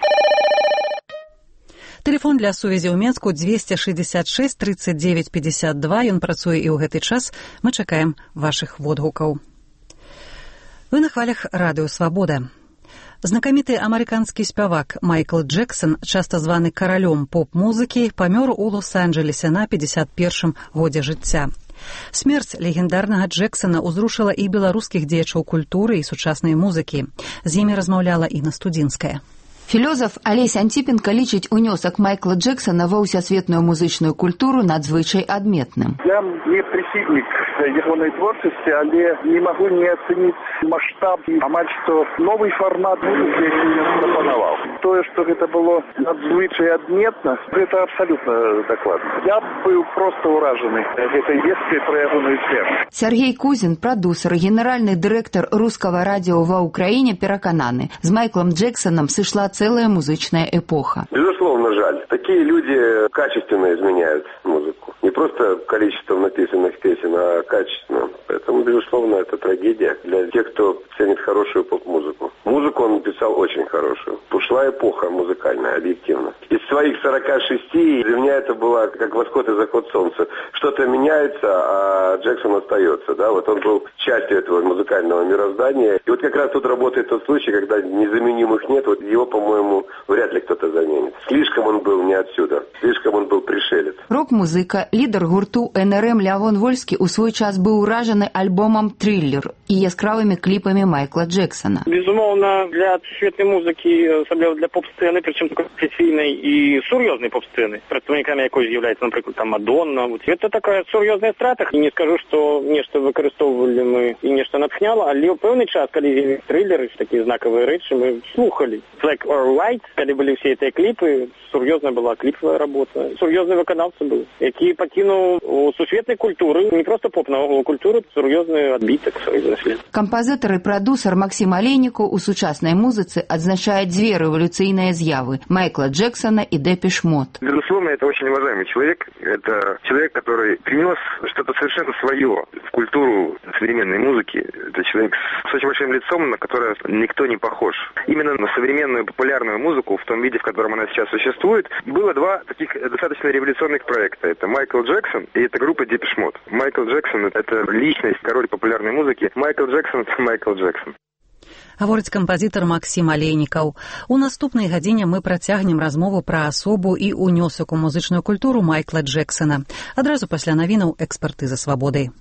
Телефон для сувязі ў Менску 266 39 52. Ён працуе і ў гэты час. Мы чакаем вашых водгукаў. Вы на хвалях Радыё Свабода. Знакаміты амерыканскі спявак Майкл Джексон, часта званы каралём поп-музыкі, памёр у Лос-Анджелесе на 51-м годзе жыцця. Смерць легендарнага Джексона ўзрушыла і беларускіх дзеячоў культуры і сучаснай музыкі. З імі размаўляла Інна Студзінская. Філёзаф Алесь Антипенко лічыць унёсак Майкла Джексона ва ўсесветную музычную культуру надзвычай адметным. Я не прихильник ягонай творчасці, але не магу не ацэніць маштаб амаль што новый формат музыкі, які ён прапанаваў. Тое, што гэта было надзвычай адметна, гэта абсалютна дакладна. Я быў проста ўражаны гэтай весткай пра ягоную смерць. Сергей Кузин, прадусер і генеральны дырэктар рускага радио ва Украине, перакананы, з Майклом Джексоном сышла целая музычная эпоха. Безусловно, жаль. Такие люди качественно изменяют музыку. Не просто количеством написанных песен, а качественно. Поэтому, безусловно, это трагедия для тех, кто ценит хорошую поп-музыку. Музыку он написал очень хорошую. Ушла эпоха музыкальная, объективно. Из своих 46 для меня это было как восход и заход солнца. Что-то меняется, а Джексон остается. Да? Вот он был частью этого музыкального мироздания. И вот как раз тут работает тот случай, когда незаменимых нет. Вот его, по-моему, вряд ли кто-то заменит. Слишком он был не отсюда. Слишком он был пришелец. Рок-музыка лідар гурту НРМ Лявон Вольскі ў свой час быў уражаны альбомам «Триллер» і яскравымі кліпамі Майкла Джексона. Безумоўна, для сусветнай музыкі, асабліва для поп-сцэны, прычым професійнай і сур'ёзнай поп-сцэны, прадстаўнікамі якой з'яўляецца, напрыклад, там Мадонна. Это такая сур'ёзная страта. І не скажу, што нешта выкарыстоўвалі мы і нешта натхняло, але ў пэўны час, калі з'явіліся триллеры, такія знакавыя рэчы, мы слухалі. Black or White, калі былі ўсе гэтыя кліпы, сур'ёзная была кліпавая работа. Сур'ёзны выканаўца быў, які пакінуў у сусветнай культуры, не проста поп, наогул культуры, сур'ёзны адбітак свой след. Кампазітар і прадусер Максім Алейнікаў у сучаснай музыцы адзначае дзве рэвалюцыйныя з'явы – Майкла Джексона и Депеш Мод. Безусловно, это очень уважаемый человек. Это человек, который принес что-то совершенно свое в культуру современной музыки. Это человек с очень большим лицом, на которое никто не похож. Именно на современную популярную музыку, в том виде, в котором она сейчас существует, было два таких достаточно революционных проекта. Это Майкл Джексон и это группа Депеш Мод. Майкл Джексон – это личность, король популярной музыки. Майкл Джексон – это Майкл Джексон. Гаворыць кампазітар Максім Алейнікаў. У наступнай гадзіне мы працягнем размову пра асобу і ўнёсак у музычную культуру Майкла Джексона. Адразу пасля навінаў «Экспертыза свабоды».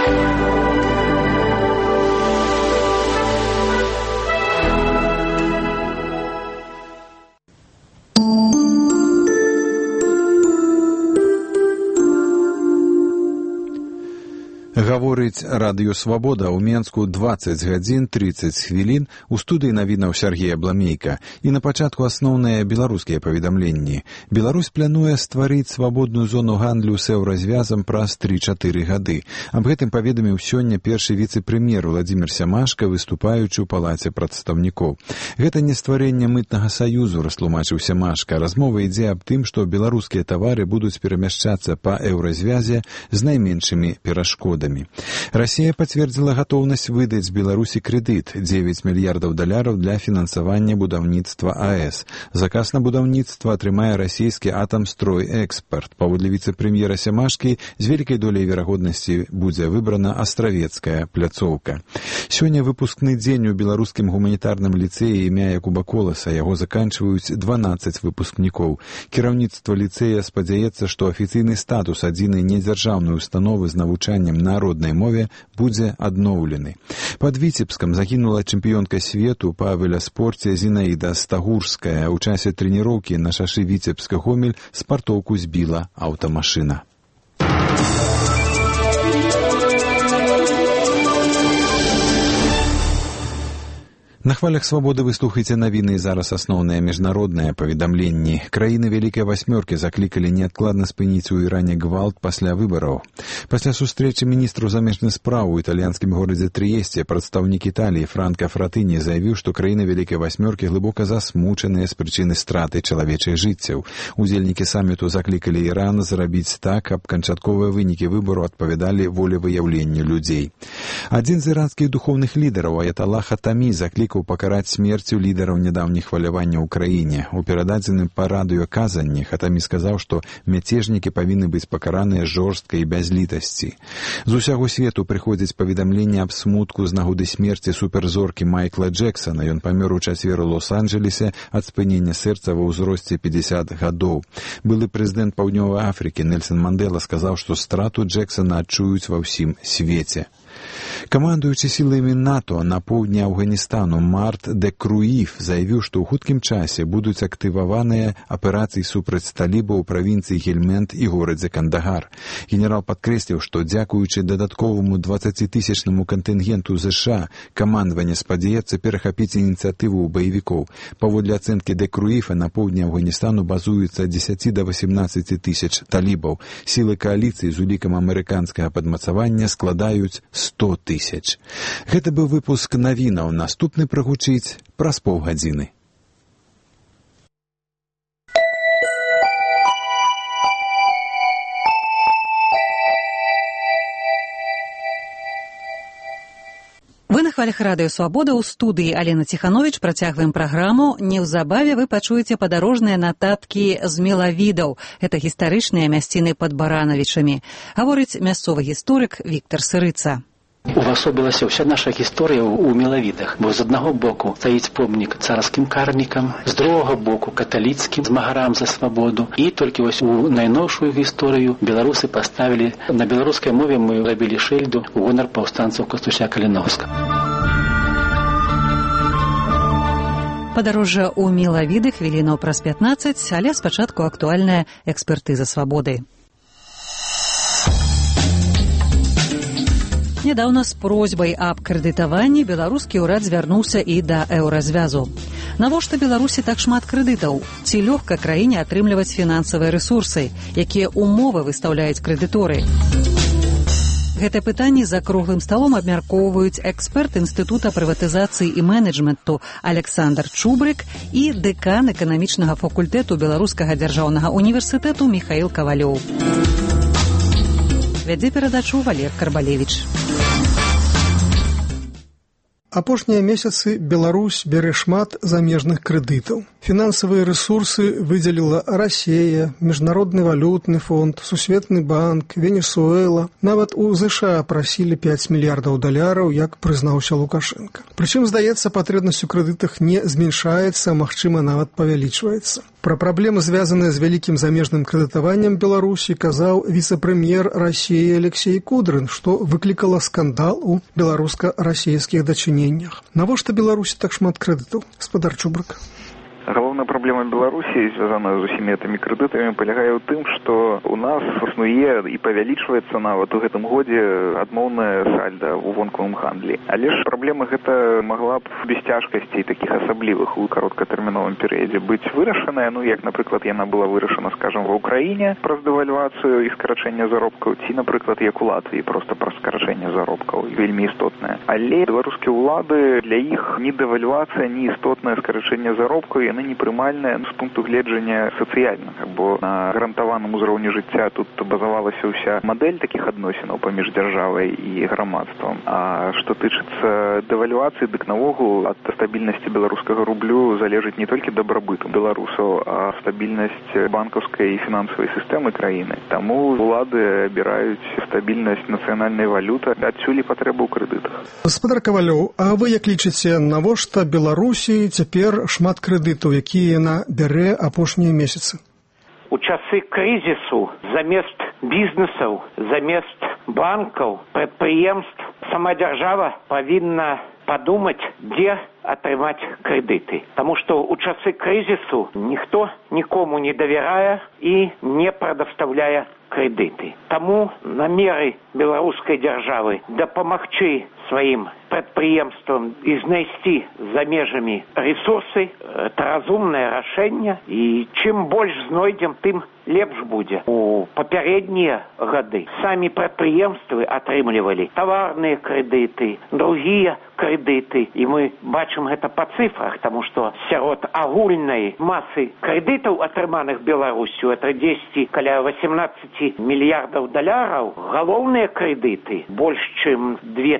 Гаворыць радыё «Свабода» ў Менску 20 гадзін 30 хвілін, у студыі навінаў Сергея Бламейка. І на пачатку асноўныя беларускія паведамленні. Беларусь плануе стварыць свабодную зону гандлю з еўразвязам праз 3-4 гады. Аб гэтым паведаміў сёння першы віцэ-прэм'ер Владзімір Сямашка, выступаючы ў палаце прадстаўнікоў. Гэта не стварэнне мытнага саюзу, растлумачыў Сямашка. Размова ідзе аб тым, што беларускія тавары будуць перамяшчацца па еўразвязе з найменшымі перашкодамі. Россия пацвердзіла гатоўнасць выдаць Беларусі крэдыт $9 мільярдаў для фінансавання будаўніцтва АЭС. Заказ на будаўніцтва атрымае расійскі «Атамстройэкспарт». Паводле віцэ-прэм'ера Сямашкі, з вялікай доляй верагоднасці будзе выбрана астравецкая пляцоўка. Сёння выпускны дзень у беларускім гуманітарным ліцэі імя Якуба Коласа. Яго заканчваюць 12 выпускнікоў. Кіраўніцтва ліцэя спадзяецца, што афіцыйны статус адзінай недзяржаўнай установы з навучаннем на народнай мове будзе адноўлены. Пад Віцебскам загінула чэмпіёнка свету па веласпорце Зінаіда Стагурская. У часе трэніроўкі на шашы Віцебска-Гомель спартоўку збіла аўтамашына. На хвалях свабоды вы слухаеце навіны і зараз асноўныя міжнародныя паведамленні. Краіны Вялікай Васьмёркі заклікалі неадкладна спыніць у Іране гвалт пасля выбараў. Пасля сустрэчы міністру замежных спраў у італьянскім горадзе Трыесце прадстаўнік Італіі Франка Фратыні заявіў, што краіны Вялікай Васьмёркі глыбока засмучаныя з прычыны страты чалавечых жыццяў. Удзельнікі саміту заклікалі Іран зрабіць так, каб канчатковыя вынікі выбару адпавядалі волевыяўленню людзей. Адзін з іранскіх духоўных лідараў Аяталла Хатамі заклікаў пакараць смерцю лідараў нядаўніх хвалявання ў краіне. У перададзеным па радыё казанні Хатамі сказаў, што мяцежнікі павінны быць пакараныя жорстка і без літасці. З усяго свету прыходзіць паведамленне аб смутку з нагоды смерці суперзоркі Майкла Джексона. Ён памёр у чацвер у Лос-Анджелесе ад спынення сэрца ва ўзросце 50 гадоў. Былы прэзідэнт Паўднёвай Афрыкі Нельсон Мандела сказаў, што страту Джексона адчуюць ва ўсім свеце. Камандуючы сіламі НАТО на поўдні Афганістану Март де Круіф заявіў, што ў хуткім часе будуць актываваныя аперацыі супраць талібаў у правінцыі Гельмент і горадзе Кандагар. Генерал падкрэсліў, што дзякуючы дадатковаму 20-тысячнаму кантынгенту ЗША камандаванне спадзяецца перахапіць ініцыятыву ў баевікоў. Паводле ацэнкі де Круіфа на поўдні Афганістану базуецца 10 до 18 тысяч талібаў. Сілы кааліцыі з улікам амерыканскага падмацавання складаюць 100 тысяч. Гэта быў выпуск навінаў. Наступны прагучыць праз паўгадзіны. Вы на хвалях радыё «Свабода» ў студыі Алена Ціхановіч. Працягваем праграму. Неўзабаве вы пачуеце падарожныя нататкі з мелавідаў. Гэта гістарычныя мясціны пад Баранавічамі. Гаворыць мясцовы гісторык Віктар Сырыца. Увасобілася ўся наша гісторыя ў мелавідах, бо з аднаго боку стаіць помнік царскім карнікам, з другога боку каталіцкім змагарам за свабоду, і толькі вось у найноўшую гісторыю беларусы паставілі на беларускай мове, мы рабілі шыльду ў гонар паўстанцаў Кастуся Каліноўскага. Падарожжа ў мелавіды хвілінаў праз 15, але спачатку актуальная экспертыза свабоды. Нядаўна з просьбай аб крэдытаванні беларускі ўрад звярнуўся і да еўразвязу. Навошта Беларусі так шмат крэдытаў? Ці лёгка краіне атрымліваць фінансавыя рэсурсы? Якія умовы выстаўляюць крэдыторы? Гэтае пытанне за круглым сталом абмяркоўваюць эксперт Інстытута прыватызацыі і менеджменту Александр Чубрык і дэкан эканамічнага факультэту Беларускага дзяржаўнага універсітэту Міхаіл Кавалёў. Вядзе перадачу Валер Карбалевіч. Апошнія месяцы Беларусь бярэ шмат замежных крэдытаў. Фінансавыя рэсурсы выдзеліла Расія, Міжнародны валютны фонд, Сусветны банк, Венесуэла. Нават у ЗША прасілі 5 мільярдаў даляраў, як прызнаўся Лукашенко. Прычым, здаецца, патрэбнасць у крэдытах не зменшаецца, магчыма, нават павялічваецца. Пра праблемы, звязаныя з вялікім замежным крэдытаваннем Беларусі, казаў віцэ-прэм'ер Расіі Алексей Кудрин, што выклікала скандал у беларуска-расійскіх дачыненнях. Навошта Беларусі так шмат крэдытаў? Гаспадар Чубрык. Галоўная праблема Беларусі, звязаная з усімі гэтымі крэдытамі, палягае ў тым, што у нас існуе і павялічваецца нават у гэтым годзе адмоўная сальда ў вонкавым гандлі. Але ж праблема гэта магла б без цяжкасцей такіх асаблівых у кароткатэрміновым перыядзе быць вырашаная, як, напрыклад, яна была вырашана, скажам, ва Ўкраіне праз дэвальвацыю і скарачэнне заробкаў, ці, напрыклад, як у Латвіі, проста праз скарачэнне заробкаў, вельмі істотнае. Але беларускія ўлады, для іх ні дэвальвацыя, ні істотнае скарачэнне заробкаў яны непрымальныя з пункту гледжання сацыяльнага, бо на гарантаваным узроўні жыцця тут базавалася ўся мадэль такіх адносінаў паміж дзяржавай і грамадствам. А што тычыцца дэвальвацыі, дык наогул ад стабільнасці беларускага рублю залежыць не толькі дабрабыту беларусаў, а стабільнасць банкаўскай і фінансавай сістэмы краіны. Таму улады абіраюць стабільнасць нацыянальнай валюты, адсюль і патрэба ў крэдытах. Гаспадар Кавалёў, а вы як лічыце, навошта Беларусі цяпер шмат крэдытаў, якія яна бярэ апошнія месяцы? У часы крызісу замест бізнесаў, замест банкаў, прадпрыемств сама дзяржава павінна падумаць, дзе атрымаць крэдыты. Таму што ў часы крызісу ніхто нікому не давярае і не прадастаўляе крэдыты. Таму намеры беларускай дзяржавы дапамагчы сваім прадпрыемствам і знайсці за межамі рэсурсы – это разумнае рашэнне, і чым больш знойдзем, тым лепш будзе. У папярэднія гады самі прадпрыемствы атрымлівалі таварныя крэдыты, другія крэдыты, і мы бачым гэта па цифрах, таму што сярод агульнай масы крэдытаў, атрыманых Беларусю, это 10 каля 18 мільярдаў даляраў, галоўныя крэдыты, больш чым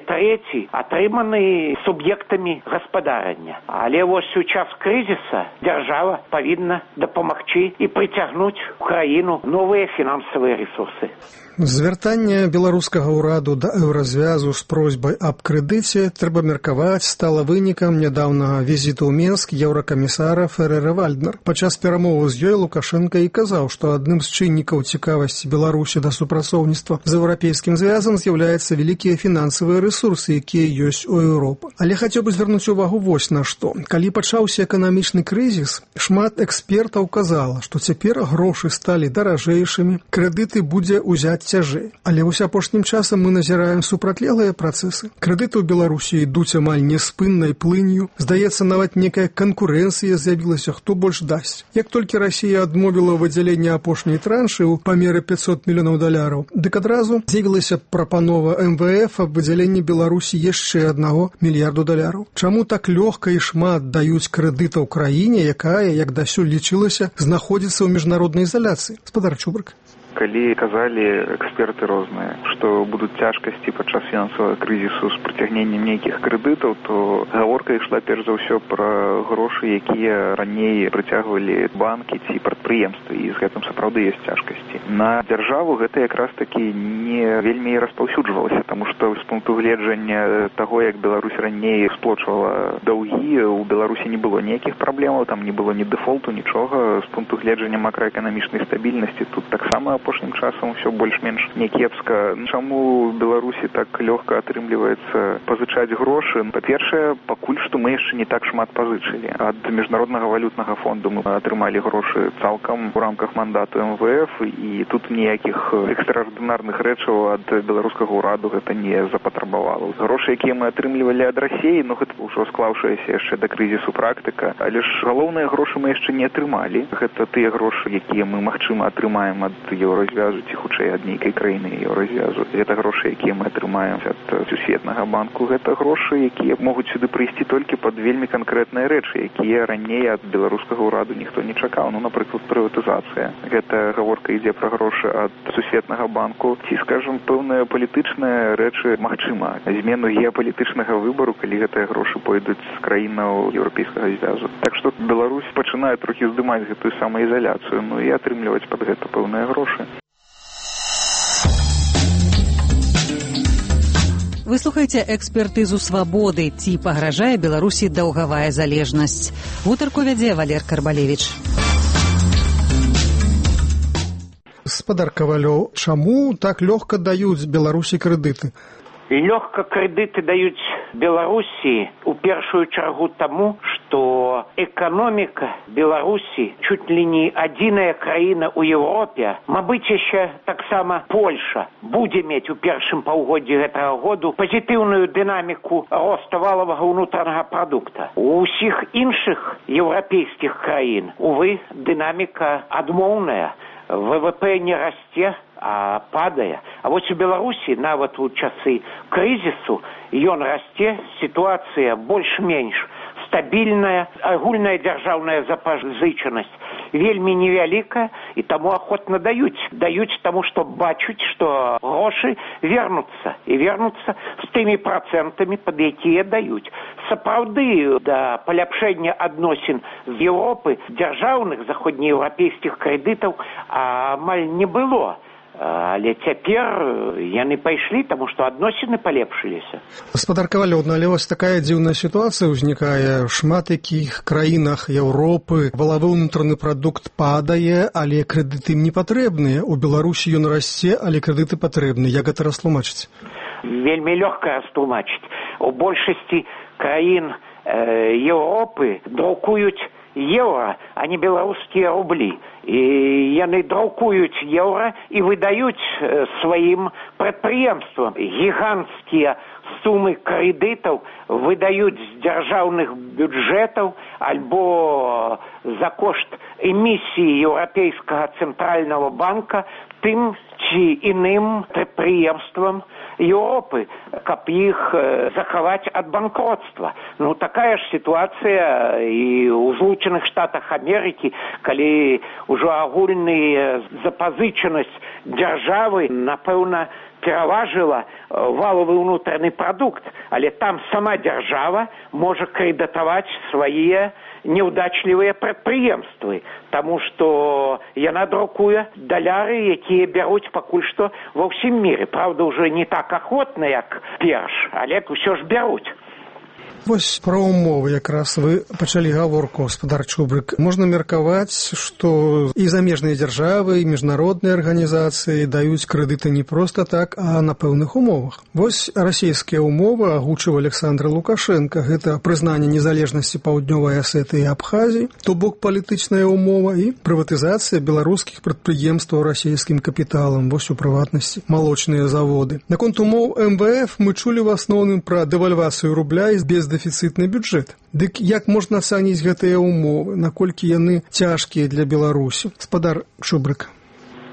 2/3 атрыманы суб'ектамі гаспадарання. Але вось у час крызіса дзяржава павінна дапамагчы і прыцягнуць у краіну новыя фінансавыя рэсурсы. Звяртанне беларускага ўраду да еўразвязу з просьбай аб крэдыце, трэба меркаваць, стала вынікам нядаўнага візіту ў Менск еўракамісара Ферэра Вальднер. Падчас перамовы з ёй Лукашенко і казаў, што адным з чыннікаў цікавасці Беларусі да супрацоўніцтва з еўрапейскім звязам з'яўляюцца вялікія фінансавыя рэсурсы, якія ёсць у Еўропы. Але хацеў бы звярнуць увагу вось на што. Калі пачаўся эканамічны крызіс, шмат экспертаў казала, што цяпер грошы сталі даражэйшымі, крэдыты будзе ўзяць цяжэй. Але вось апошнім часам мы назіраем супрацьлеглыя працэсы. Крэдыты ў Беларусі ідуць амаль неспыннай плынню. Здаецца, нават некая канкурэнцыя з'явілася, хто больш дасць. Як толькі Расія адмовіла выдзяленне апошняй траншы ў памеры 500 мільёнаў даляраў, дык адразу з'явілася прапанова МВФ аб выдзяленні Беларусі яшчэ 1 мільярду даляраў. Чаму так лёгка і шмат даюць крэдытаў краіне, якая, як дасюль лічылася, знаходзіцца ў міжнароднай ізаляцыі? Гаспадар Чубрык. калі казалі эксперты розныя, што будуць цяжкасці падчас фінансавага крызісу з прыцягненнем нейкіх крэдытаў, то гаворка ішла перш за ўсё пра грошы, якія раней прыцягвалі банкі ці прадпрыемствы, і з гэтым сапраўды ёсць цяжкасці. На дзяржаву гэта якраз такі не вельмі распаўсюджвалася, таму што з пункту гледжання таго, як Беларусь раней сплочвала даўгі, у Беларусі не было ніякіх праблемаў, там не было ні дэфолту, нічога. З пункту гледжання макраэканамічнай стабільнасці тут таксама апошнім часам ўсё больш-менш някепска. Чаму Беларусі так лёгка атрымліваецца пазычаць грошы? Па-першае, пакуль што мы яшчэ не так шмат пазычылі. Ад Міжнароднага валютнага фонду мы атрымалі грошы цалкам у рамках мандату МВФ, і тут ніякіх экстраардынарных рэчаў ад беларускага ўраду гэта не запатрабавала. Грошы, якія мы атрымлівалі ад Расіі, гэта ўжо склаўшаяся яшчэ да крызісу практыка, але ж галоўныя грошы мы яшчэ не атрымалі. Гэта тыя грошы, якія мы, магчыма, атрымаем ад еўразвязу ці хутчэй ад нейкай краіны еўразвязу. Гэта грошы, якія мы атрымаем ад Сусветнага банку. Гэта грошы, якія могуць сюды прыйсці толькі пад вельмі канкрэтныя рэчы, якія раней ад беларускага ўраду ніхто не чакаў. Напрыклад, прыватызацыя. Гэта гаворка ідзе пра грошы ад Сусветнага банку. Ці, скажам, пэўныя палітычныя рэчы магчыма. Змену геапалітычнага выбару, калі гэтыя грошы пойдуць з краінаў еўрапейскага звязу. Так што Беларусь пачынае трохі здымаць гэтую самаізаляцыю, і атрымліваць пад гэта пэўныя грошы. Вы слухаеце экспертызу «Свабоды». Ці пагражае Беларусі даўгавая залежнасць? Гутарку вядзе Валер Карбалевіч. Спадар Кавалёў, чаму так лёгка даюць Беларусі крэдыты? Лёгка крэдыты даюць Беларусі у першую чаргу таму, што эканоміка Беларусі чуць ли не адзіная краіна ў Еўропе, мабыць, яшчэ таксама Польша будзе мець у першым паўгоддзі гэтага году пазітыўную дынаміку роста валавага ўнутранага прадукта. У ўсіх іншых еўрапейскіх краін, увы, дынаміка адмоўная. ВВП не расце, а падае. А вось у Беларусі нават у часы крызісу ён расце, сітуацыя больш-менш стабільная, агульная дзяржаўная запазычанасць вельмі невялікая, і таму ахвотна даюць. Даюць таму, што бачуць, што грошы вернуцца, і вернуцца з тымі працэнтамі, пад якія даюць. Сапраўды, да паляпшэння адносін з Еўропы дзяржаўных заходнееўрапейскіх крэдытаў амаль не было. Але цяпер яны пайшлі, таму што адносіны палепшыліся. Гаспадар Кавалёў, але вось такая дзіўная сітуацыя ўзнікае. Шмат якіх краінах Еўропы валавы ўнутраны прадукт падае, але крэдыты ім не патрэбныя. У Беларусі ён расце, але крэдыты патрэбны. Як гэта растлумачыць? Вельмі лёгка растлумачыць. У большасці краін Еўропы друкуюць еўра, а не беларускія рублі. І яны друкуюць еўра і выдаюць сваім прадпрыемствам. Гіганцкія сумы крэдытаў выдаюць з дзяржаўных бюджэтаў альбо за кошт эмісіі Еўрапейскага цэнтральнага банка тым ці іным прадпрыемствам Еўропы, каб іх захаваць ад банкротства. Такая ж сітуацыя і ў Злучаных Штатах Амерыкі, калі ўжо агульная запазычанасць дзяржавы, напэўна, пераважыла валовы ўнутраны прадукт, але там сама дзяржава можа крэдытаваць свае неўдачлівыя прадпрыемствы, таму што яна друкуе даляры, якія бяруць пакуль што ва ўсім міры. Праўда, ўжо не так ахвотна, як перш, але ўсё ж бяруць. Вось пра умовы якраз вы пачалі гаворку, гаспадар Чубрык. Можна меркаваць, што і замежныя дзяржавы, і міжнародныя арганізацыі даюць крэдыты не проста так, а на пэўных умовах. Вось расійскія умовы агучыў Александр Лукашенко. Гэта прызнанне незалежнасці Паўднёвай Асетыі і Абхазіі, то бок палітычная умова, і прыватызацыя беларускіх прадпрыемстваў расійскім капіталам, вось у прыватнасці малочныя заводы. Наконт умоў МВФ мы чулі в асноўным пра дэвальвацыю рубля і бездэфіцытны бюджэт. Дык як можна ацаніць гэтыя умовы, наколькі яны цяжкія для Беларусі? Гаспадар Чубрык.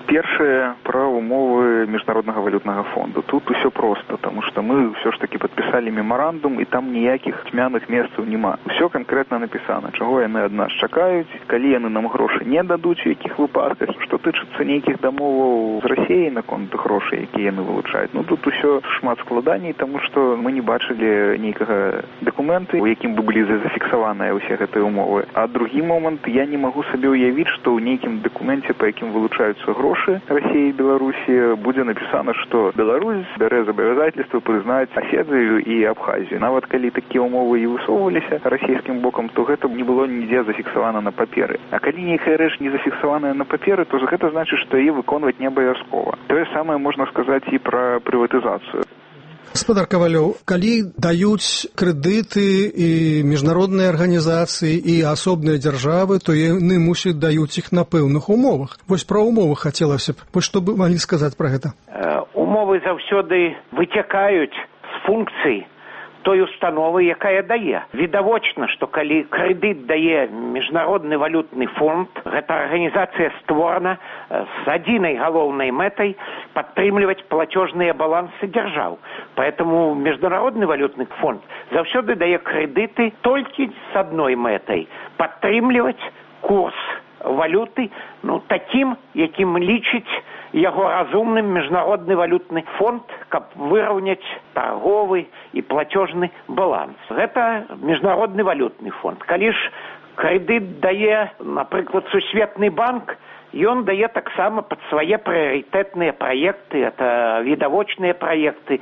Першае пра умовы міжнароднага валютнага фонду. Тут усё проста, таму што мы ўсё ж такі падпісалі мемарандум, і там ніякіх цьмяных месцаў няма. Усё канкрэтна напісана, чаго яны ад нас чакаюць, калі яны нам грошы не дадуць, у якіх выпадках. Што тычыцца нейкіх дамоваў з Расіяй наконт грошай, якія яны вылучаюць. Ну тут усё шмат складаней, таму што мы не бачылі нейкага дакумента, у якім бы былі зафіксаваныя ўсе гэтыя умовы. А другі момант, я не магу сабе ўявіць, што ў нейкім дакуменце, па якім вылучаюцца грошы Расіі і Беларусі, будзе напісана, што Беларусь бярэ зобавязательства прызнаць Аседзію і Абхазію. Нават калі такія умовы і высоўваліся расійскім бокам, то гэта не было нідзе зафіксавана на паперы. А калі нейкая рэч не зафіксаваная на паперы, то гэта значыць, што яе выконваць не абавязкова. Тое самае можна сказаць і пра прыватызацыю. Гаспадар Кавалёў, калі даюць крэдыты і міжнародныя арганізацыі і асобныя дзяржавы, то яны мусяць даюць іх на пэўных умовах. Вось пра умовы хацелася б. Вось што бы маглі сказаць пра гэта? Умовы заўсёды выцякаюць з функцый той установы, якая дае. Відавочна, што калі крэдыт дае міжнародны валютны фонд, гэта арганізацыя створана з адзінай галоўнай мэтай падтрымліваць платежныя балансы дзяржаў. Поэтому Международный валютный фонд заўсёды дае крэдыты толькі з адной мэтай падтрымліваць курс валюты, такім, якім лічыць яго разумным міжнародны валютны фонд, каб выраўняць торговы і платежны баланс. Гэта міжнародны валютны фонд. Калі ж крэдыт дае, напрыклад, Сусветны банк, ён дае таксама пад свае прыярытэтныя праекты, это відавочныя праекты,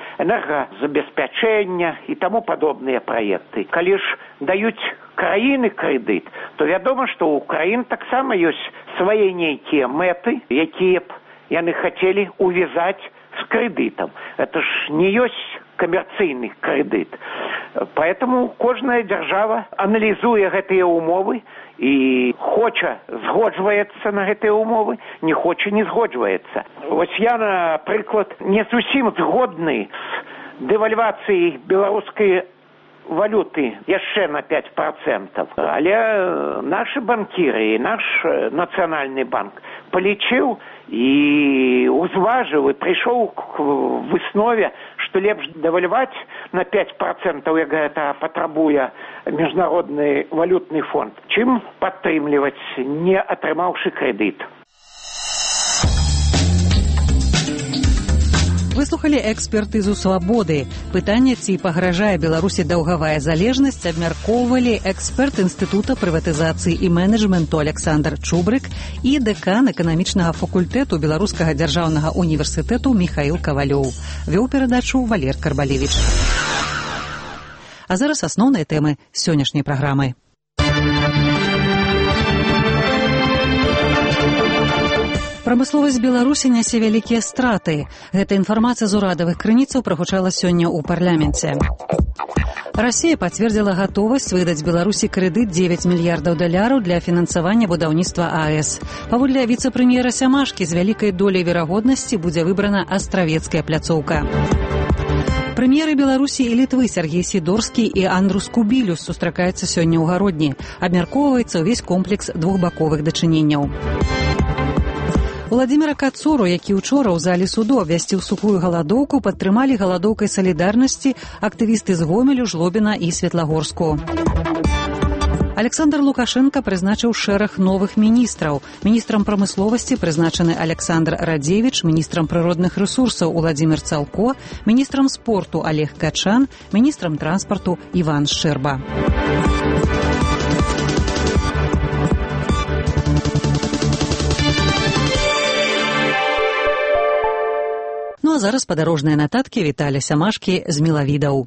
энергазабеспячэння і таму падобныя праекты. Калі ж даюць краіны крэдыт, то вядома, што ў краін таксама ёсць свае нейкія мэты, якія б яны хацелі увязаць з крэдытам. Это ж не ёсць камерцыйны крэдыт. Поэтому кожная дзяржава аналізуе гэтыя умовы і хоча згоджваецца на гэтыя умовы, не хоча не згоджваецца. Вось я, напрыклад, не зусім згодны з дэвальвацыяй беларускай валюты яшчэ на 5%. Але нашы банкіры і наш нацыянальны банк палічыў і узважыў і прыйшоў к выснове, што лепш дэвальваць на 5%, як гэта патрабуе міжнародны валютны фонд, чым падтрымліваць, не атрымаўшы крэдыт. Выслухалі экспертызу «Свабоды». Пытанне, ці пагражае Беларусі даўгавая залежнасць, абмяркоўвалі эксперт Інстытута прыватызацыі і менеджменту Александр Чубрык і дэкан эканамічнага факультэту Беларускага дзяржаўнага універсітэту Міхаіл Кавалёў. Вёў перадачу Валер Карбалевіч. А зараз асноўныя тэмы сённяшняй праграмы. Прамысловасць Беларусі нясе вялікія страты. Гэта інфармацыя з урадавых крыніцаў прагучала сёння ў парламенце. Расія пацвердзіла гатовасць выдаць Беларусі крэдыт $9 мільярдаў для фінансавання будаўніцтва АЭС. Паводле віцэ-прэм'ера Сямашкі, з вялікай доляй верагоднасці будзе выбрана астравецкая пляцоўка. Прэм'еры Беларусі і Літвы Сергей Сідорскі і Андрус Кубілюс сустракаюцца сёння ў Гародні. Абмяркоўваецца ўвесь комплекс двухбаковых дачыненняў. Уладзіміра Кацуру, які ўчора ў залі суду абвясціў сухую галадоўку, падтрымалі галадоўкай салідарнасці актывісты з Гомелю, Жлобіна і Светлагорску. Александр Лукашенко прызначыў шэраг новых міністраў. Міністрам прамысловасці прызначаны Александр Радзевіч, міністрам прыродных рэсурсаў Уладзімір Цалко, міністрам спорту Олег Качан, міністрам транспарту Іван Шчэрба. Ну а зараз падарожныя нататкі Віталя Сямашкі з Мелавідаў.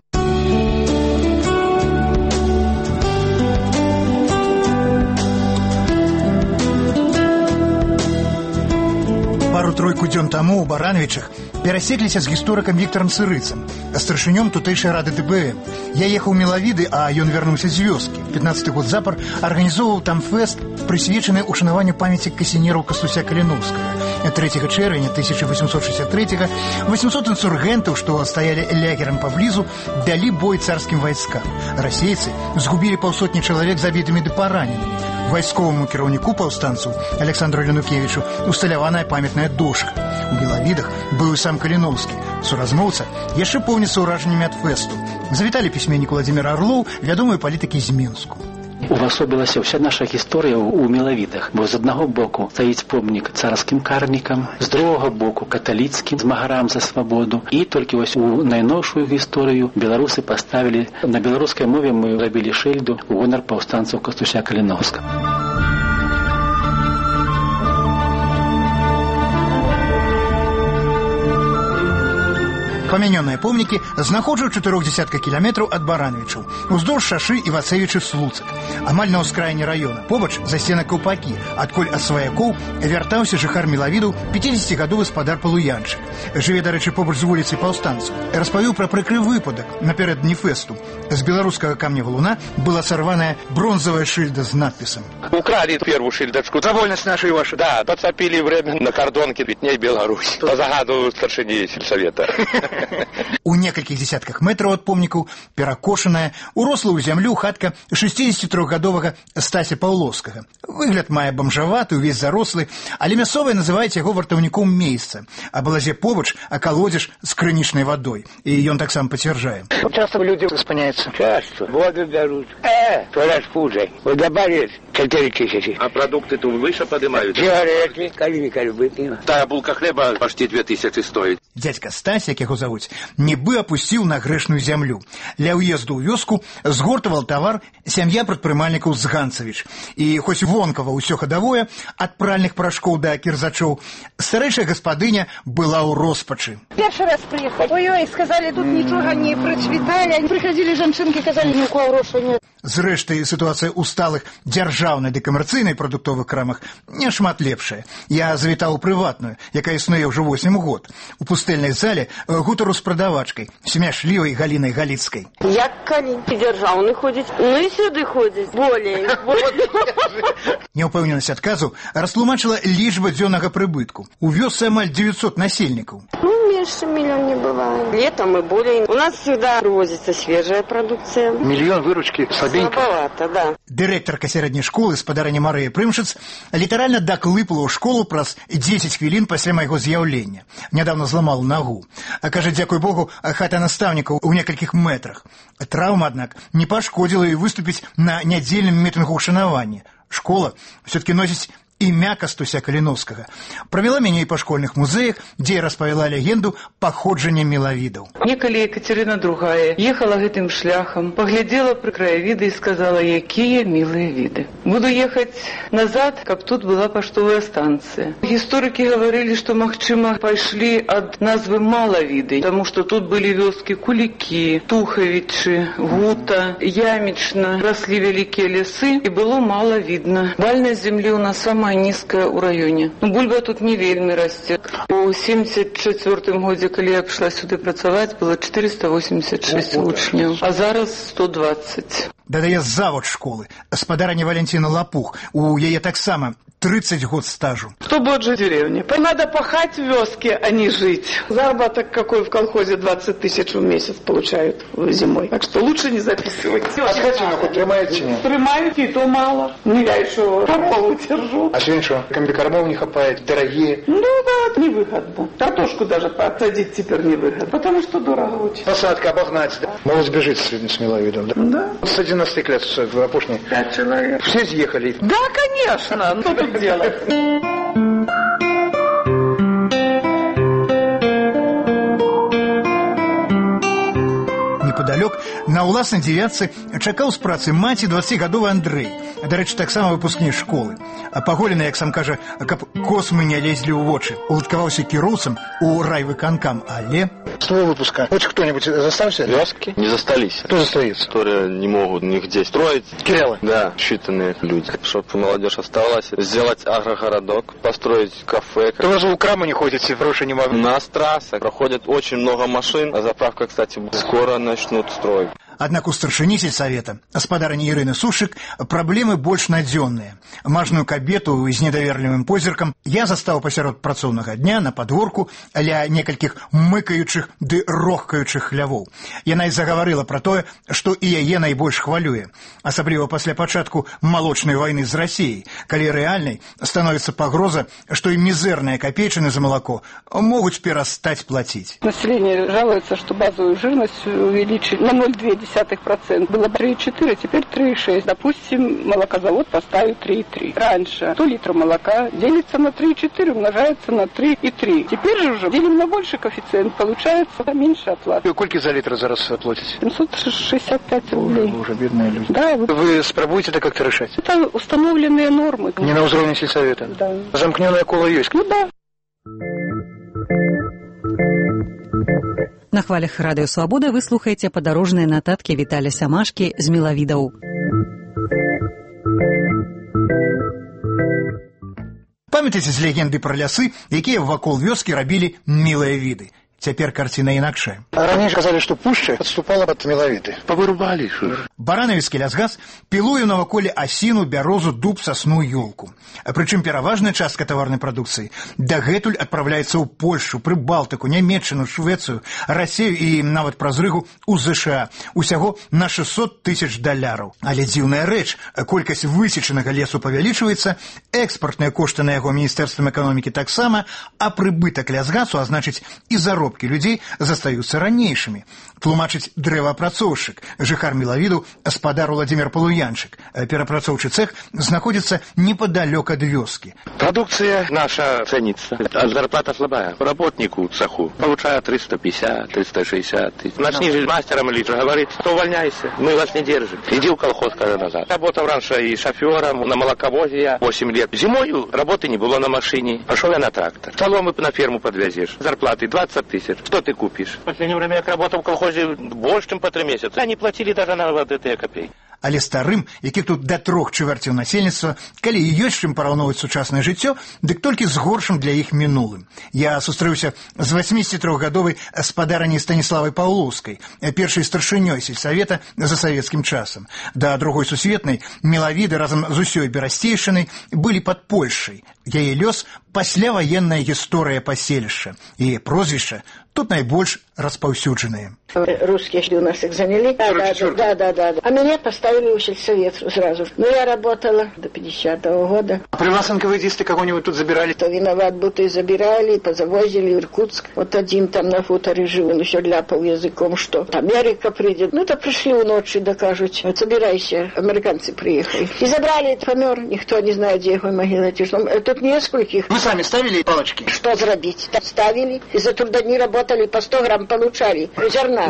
Пару-тройку дзён таму ў Барановічах перасекліся з гісторыкам Віктарам Сырыцам, старшынём тутэйшай рады ДБМ. Я ехаў у Мелавіды, а ён вярнуўся з вёскі. 15-й год запар арганізоўваў там фэст, прысвечаны ўшанаванню памяці касінераў Кастуся Каліноўскага. 3 чэрвеня 1863 800 інсургентаў, што стаялі лягерам паблізу, далі бой царскім вайскам. Расейцы згубілі паўсотні чалавек забітымі ды параненымі. Вайсковаму кіраўніку паўстанцаў Александру Ленукевічу усталяваная памятная дошка. У Белавідах быў і сам Каліноўскі. Суразмоўца яшчэ поўніцца ўражаннямі ад фэсту. Завіталі пісьменнік Владзімир Арлоў, вядомыя палітыкі з Мінску. Увасобілася вся наша гісторыя ў Мелавідах, бо з аднаго боку стаіць помнік царскім карнікам, з другога боку каталіцкім змагарам за свабоду, і толькі вось у найноўшую гісторыю беларусы паставілі, на беларускай мове мы рабілі шыльду ў гонар паўстанцаў Кастуся Каліноўскага. Памянёныя помнікі знаходжу 40 кіламетраў ад Барановічаў, уздоўж шашы Івацевічы-Слуцак, амаль на ўскраіне раёна. Побач засцена Каўпакі, адкуль ад сваякоў вяртаўся жыхар Мелавідаў 50-гадовы спадар Палуянчык. Жыве, дарэчы, побач з вуліцай паўстанцаў. Распавіў пра прыкры выпадак напярэдадні фэсту. З беларускага камня валуна была сарваная бронзовая шыльда з надпісам. Украли первую шильдочку. За вольность нашу и вашу. Да, подцепили время на кордонке Витней Беларусь. По загаду старшині сельсовета. У некалькіх десятках метраў ад помнікаў перакошаная, уросла ў зямлю хатка 63-гадовага Стася Паўловскага. Выгляд мае бомжаваты, увесь зарослы, але мясцовыя называюць яго вартаўніком месяца. А балазе побач акалодзіш з крынічнай вадой. І ён таксама пацвярджае. Часто люди спаняются. Часто. Воду берут. Творят хуже. Вот добавили 4000. А продукты тут выше поднимают? Сигареты, калиника любые. Та булка хлеба почти 2000 стоит. Дядька Стась, як яго завуць, нібы апусціў на грэшную зямлю. Ля ўезду ў вёску згортавал тавар сям'я прадпрымальнікаў з Ганцавіч. І хоць вонкава ўсё хадавое, ад пральных парашкоў да кірзачоў, старэйшая гаспадыня была ў роспачы. Першы раз прыехаць. Ой-ой, сказалі, тут нічога не працвіталі. Прыходзілі жанчынкі, казалі, ні ў кого грошай нет. Зрэшты, сітуацыя ў сталых дзяржаўнай ды камерцыйнай прадуктовых крамах не шмат лепшая. Я завітаў у прыватную, якая існуе ўжо 8 год. У пустэльнай зале гутару з прадавачкай, смяшлівай Галінай Галіцкай. Як калі дзяржаўны ходзіць, ну і сюды ходзіць, болей. Няўпэўненасць адказу растлумачыла лічба дзённага прыбытку. У вёсцы амаль 900 насельнікаў. Ну, меньше миллиона не бывает. Летом и более. У нас всегда привозится свежая продукция. Миллион выручки слабенько. Слабовато, да. Дырэктарка сярэдняй школы спадарыня Марыя Прымшыц літаральна даклыпала ў школу праз 10 хвілін пасля майго з'яўлення. Нядаўна зламала нагу. А кажа, дзякуй Богу, хата настаўнікаў у некалькіх метрах. Траўма, аднак, не пашкодзіла і выступіць на нядзельным мітынгу ўшанавання. Школа ўсё-таки носіць імя Кастуся Каліноўскага. Правяла мяне і па школьных музеях, дзе я распавяла легенду паходжання Мелавідаў. Некалі Екатерина II ехала гэтым шляхам, паглядзела пры краявіды і сказала, якія мілыя віды. Буду ехаць назад, каб тут была паштовая станцыя. Гісторыкі гаварылі, што, магчыма, пайшлі ад назвы Малавіды, таму што тут былі вёскі Кулікі, Тухавічы, Гута, Ямічна, раслі вялікія лясы і было мала відна. Вальнасць землі ў нас самая нізкая ў раёне. Бульба тут не вельмі расце. У 74 годзе, калі я прыйшла сюды працаваць, было 486 вучняў, а зараз 120. Дадае завод школы, спадарыня Валентина Лапух. У яе таксама 30 год стажу. Кто будет жить в деревне? Надо пахать в вёске, а не жить. Заработок какой в колхозе 20 тысяч в месяц получают зимой. Так что лучше не записывать. А скотину хоть тримаете? Тримаете, и то мало. Не я еще по полу держу. А сегодня что, комбикормов не хапает, дорогие? Ну да, невыгодно. Картошку даже посадить теперь невыгодно, потому что дорого очень. Посадка обогнать, да? Молодь бежит с Мелавидом, да? Да. С 11 лет, в опушне. 5 человек. Все съехали? Да, конечно. Что тут делать? Непадалёк на ўласнай дзевятцы чакаў з працы маці 20гадовы Андрэй, дарэчы, таксама выпускнік школы. А паголены, як сам кажа, каб космы не лезлі ў вочы, уладкаваўся кіроўцам у райвыканкам, але... С твоего выпуска хоть кто-нибудь застался? Вёски не застались. Кто застается? Которые не могут нигде строить. Кириллы? Да, считанные люди. Чтобы молодежь оставалась, сделать агрогородок, построить кафе. То вы же в краму не ходите, вруши не могу. У нас трасса, проходит очень много машин, а заправка, кстати, скоро начнут строить. Аднак у старшыні сельсавета, гаспадарыні Ірыны Сушык, праблемы больш надзённыя. Мажную кабету з недаверлівым позіркам я застаў пасярод працоўнага дня на падворку ля некалькіх мыкаючых ды рохкаючых хлявоў. Яна і загаварыла пра тое, што і яе найбольш хвалюе, асабліва пасля пачатку малочнай вайны з Расіяй, калі рэальнай становіцца пагроза, што і мізэрныя капейчыны за молоко могуць перастаць плаціць. Население жалуется, что базовую жирность увеличили на 0,2%. Было 3,4, теперь 3,6. Допустим, молокозавод поставит 3,3. Раньше 100 литров молока делится на 3,4, умножается на 3,3. Теперь же уже делим на больший коэффициент, получается меньше оплаты. Сколько за литр зараз платите? 765 рублей. Вы уже бедные люди. Да. Вы спробуете это как-то решать? Это установленные нормы. Не на уровне сельсовета? Да. Замкненное коло есть? Ну да. На хвалях радыё Свабода вы слухаеце падарожныя нататкі Віталя Сямашкі з Мелавідаў. Памятаеце з легенды пра лясы, якія вакол вёскі рабілі мілыя віды? Цяпер карціна інакшая. Раней казалі, што пушча адступала ад Мелавіды. Павырубалі. Баранавіцкі лясгас пілуе наваколе асіну, бярозу, дуб, сасну, ёлку. Прычым пераважная частка таварнай прадукцыі дагэтуль адпраўляецца ў Польшу, Прыбалтыку, Нямецчыну, Швецыю, Расею і нават праз Рыгу ў ЗША. Усяго на 600 тысяч даляраў. Але дзіўная рэч, колькасць высечанага лесу павялічваецца, экспартныя кошты на яго міністэрствам эканомікі таксама, а прыбытак лясгасу, а значыць і заробкі людзей застаюцца ранейшымі. Тлумачыць дрэваапрацоўшчык, жыхар Мелавіду, гаспадар Владимир Полуянчык. Перапрацоўчы цэх знаходзіцца непадалёк ад вёскі. Продукция наша ценится, а зарплата слабая. Работнику цеху получая 350-360. Начни жить мастером или же говорит, что увольняйся, мы вас не держим. Иди в колхоз, скажи назад. Работал раньше и шофером, на молоковозе я 8 лет. Зимою работы не было на машине. Пошел я на трактор. Соломы на ферму подвезешь. Зарплаты 20 тысяч. Что ты купишь? В последнее время я работал в колхозе больше, чем по 3 месяца. Они платили даже на вот эти копейки. Але старым, якіх тут да 3/4 насельніцтва, калі і ёсць чым параўноўваць сучаснае жыццё, дык толькі з горшым для іх мінулым. Я сустрэўся з 83-гадовай гаспадараняй Станіславай Паўлоўскай, першай старшынёй сельсавета за савецкім часам. Да другой сусветнай Мелавіды разам з усёй берасцейшынай былі пад Польшай. Яе лёс пасляваенная гісторыя паселішча. Яе прозвішча тут найбольш распаўсюджаныя. Русские у нас их заняли. Да. А меня поставили в сельсовет сразу. Ну, я работала до 50-го года. А при вас НКВДисты кого-нибудь тут забирали? Кто виноват, будто и забирали, позавозили в Иркутск. Вот один там на хуторе жил, он еще ляпал языком, что Америка придет. Ну, то пришли у ночи, докажут. Вот собирайся, американцы приехали. И забрали, помер, никто не знает, где его могила. Тут нескольких. Вы сами ставили палочки? Что зробить? Ставили. И за трудодни работали, по 100 грамм получали зерна.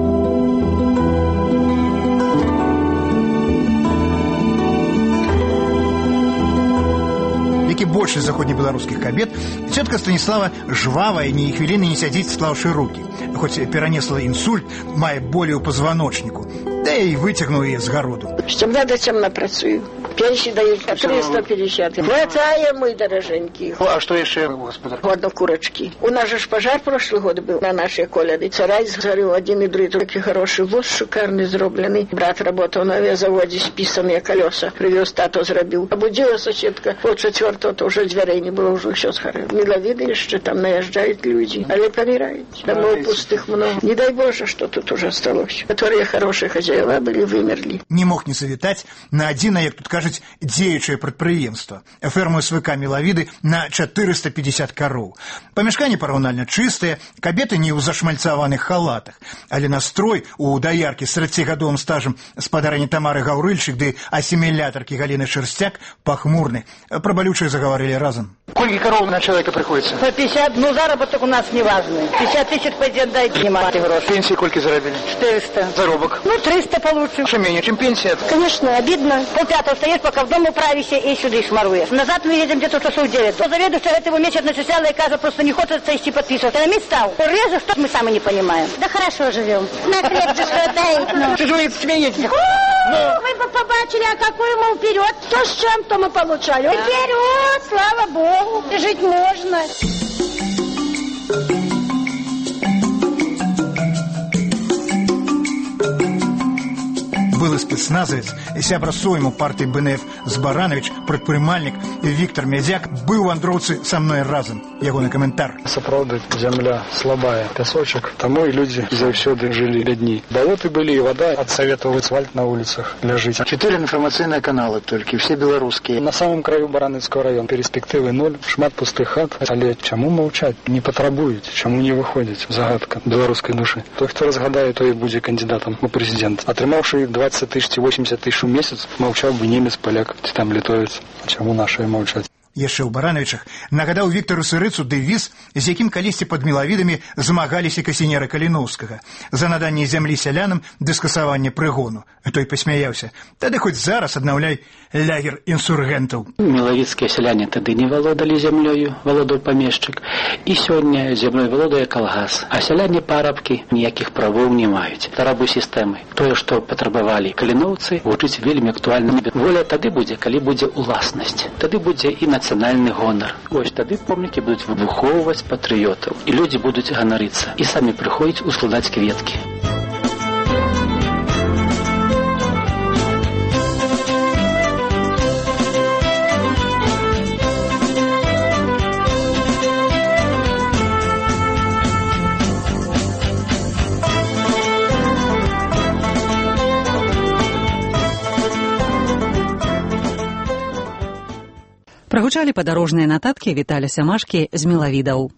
Як і большасць заходнебеларускіх кабет, цётка Станіслава жвавая, ні хвіліны не сядзіць, склаўшы рукі. Хоць перанесла інсульт, мае болі ў пазваночніку. Да і выцягнуў яе з гароду. З цемна да цемна працую. Пенсии дают 350. Хватаем мы, дороженькие. А что еще, господа? Ладно, курочки. У нас же пожар прошлый год был на нашей коляде. Сарай сгорел один и другой. Такой хороший воз шикарный сделанный. Брат работал на авиазаводе, списанные колеса. Привез, тато зробил. Обудила соседка. Вот 4-го, то уже дверей не было, уже все сгорело. Миловиды еще там наезжают люди. Але помирают. Домов пустых много. Не дай Боже, что тут уже осталось. Которые хорошие хозяева были, вымерли. Не мог не завітаць на адзінае, як тут кажуць, дзеючае прадпрыемства. Ферму СВК Мелавіды на 450 кароў. Памяшканне параўнальна чыстае, кабеты не ў зашмальцаваных халатах, але настрой у даяркі з 30-гадовым стажам спадарыні Тамары Гаўрыльчык ды асімілятаркі Галіны Шерстяк пахмурны. Пра балючае заговорили разом. Сколько коров на человека приходится? По 50, ну заработок у нас не важный. 50 тысяч пойдет, дайте мне мать гроши. Пенсии сколько заработали? 400. Заработок? Ну 300 получим. Что менее, чем пенсия? Конечно, обидно. Полпятого стоишь, пока в дом управишься и сюда шмаруешь. Назад мы едем где-то часов 9. То заведующий этого месяца начисляла и кажется, просто не хочет идти подписывать. А на месте стал. Реже, что мы сами не понимаем. Да хорошо живем. На хлеб же хватает. Чужие смеетесь. Вы бы побачили, а какой мы вперед. То с чем, то мы получали. Вперед, слава Богу. Жить можно. спецназовец, сябра сойму партии БНФ Збаранович, предпринимальник Виктор Медяк был в Андроўцы со мной разом. Его на комментар. Сапраўды, земля слабая, пясочек, тому и люди заўсёды жили бедней. Болоты были и вода, отсоветовал асфальт на улицах ляжить. 4 информационные каналы только, все белорусские. На самом краю Бараныцкого района перспективы 0, шмат пустых хат. Але чему молчать? Не потребують, чему не выходить? Загадка белорусской души. Той, кто разгадает, то и будет кандидатом у президента. Отрымавший 20 тысяч, 80 тысяч в месяц, молчал бы немец, поляк, там литовец. Чему наши молчать? Яшчэ ў Барановичах нагадаў Віктору Сырыцу дэвіз, з якім калісьці пад Мілавідамі змагаліся касінеры Каліноўскага за наданне зямлі сялянам ды скасаванне прыгону. Той пасмяяўся. Тады хоць зараз аднаўляй лагер інсургентаў. Мілавіцкія сяляне тады не валодалі зямлёю, валодаў памешчык, і сёння зямлёй валодае калгас, а сяляне парабкі ніякіх правоў не маюць. Рабы сістэмы. Тое, што патрабавалі каліноўцы, гучыць вельмі актуальна. Воля тады будзе, калі будзе уласнасць. Тады будзе і нацыянальны гонар. Вось тады помнікі будуць выхоўваць патрыётаў, і людзі будуць ганарыцца, і самі прыходзяць ускладаць кветкі. Прагучалі падарожныя нататкі Віталя Сямашкі з Мілавідаў.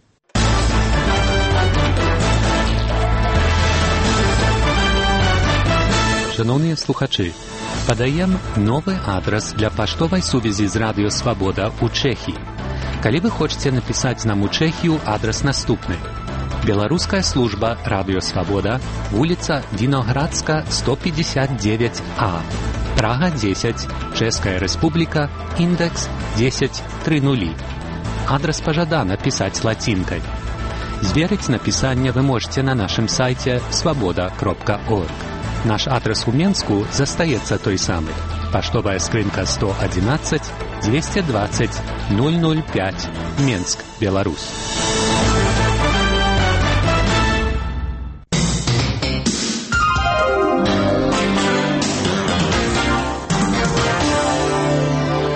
Шановныя слухачы, падаем новы адрас для паштовай сувязі з Радыё Свабода ў Чэхіі. Калі вы хочаце напісаць нам у Чэхію, адрас наступны. Беларуская служба Радыё Свабода, вуліца Віноградска, 159А. Прага 10, Чэшская Рэспубліка, індекс 1030. Адрас пажадана пісаць лацінкай. Зверыць напісанне вы можете на нашым сайце свабода.орг. Наш адрас у Менску застаецца той самы. Паштовая скрынка 111 220 005, Менск, Беларусь.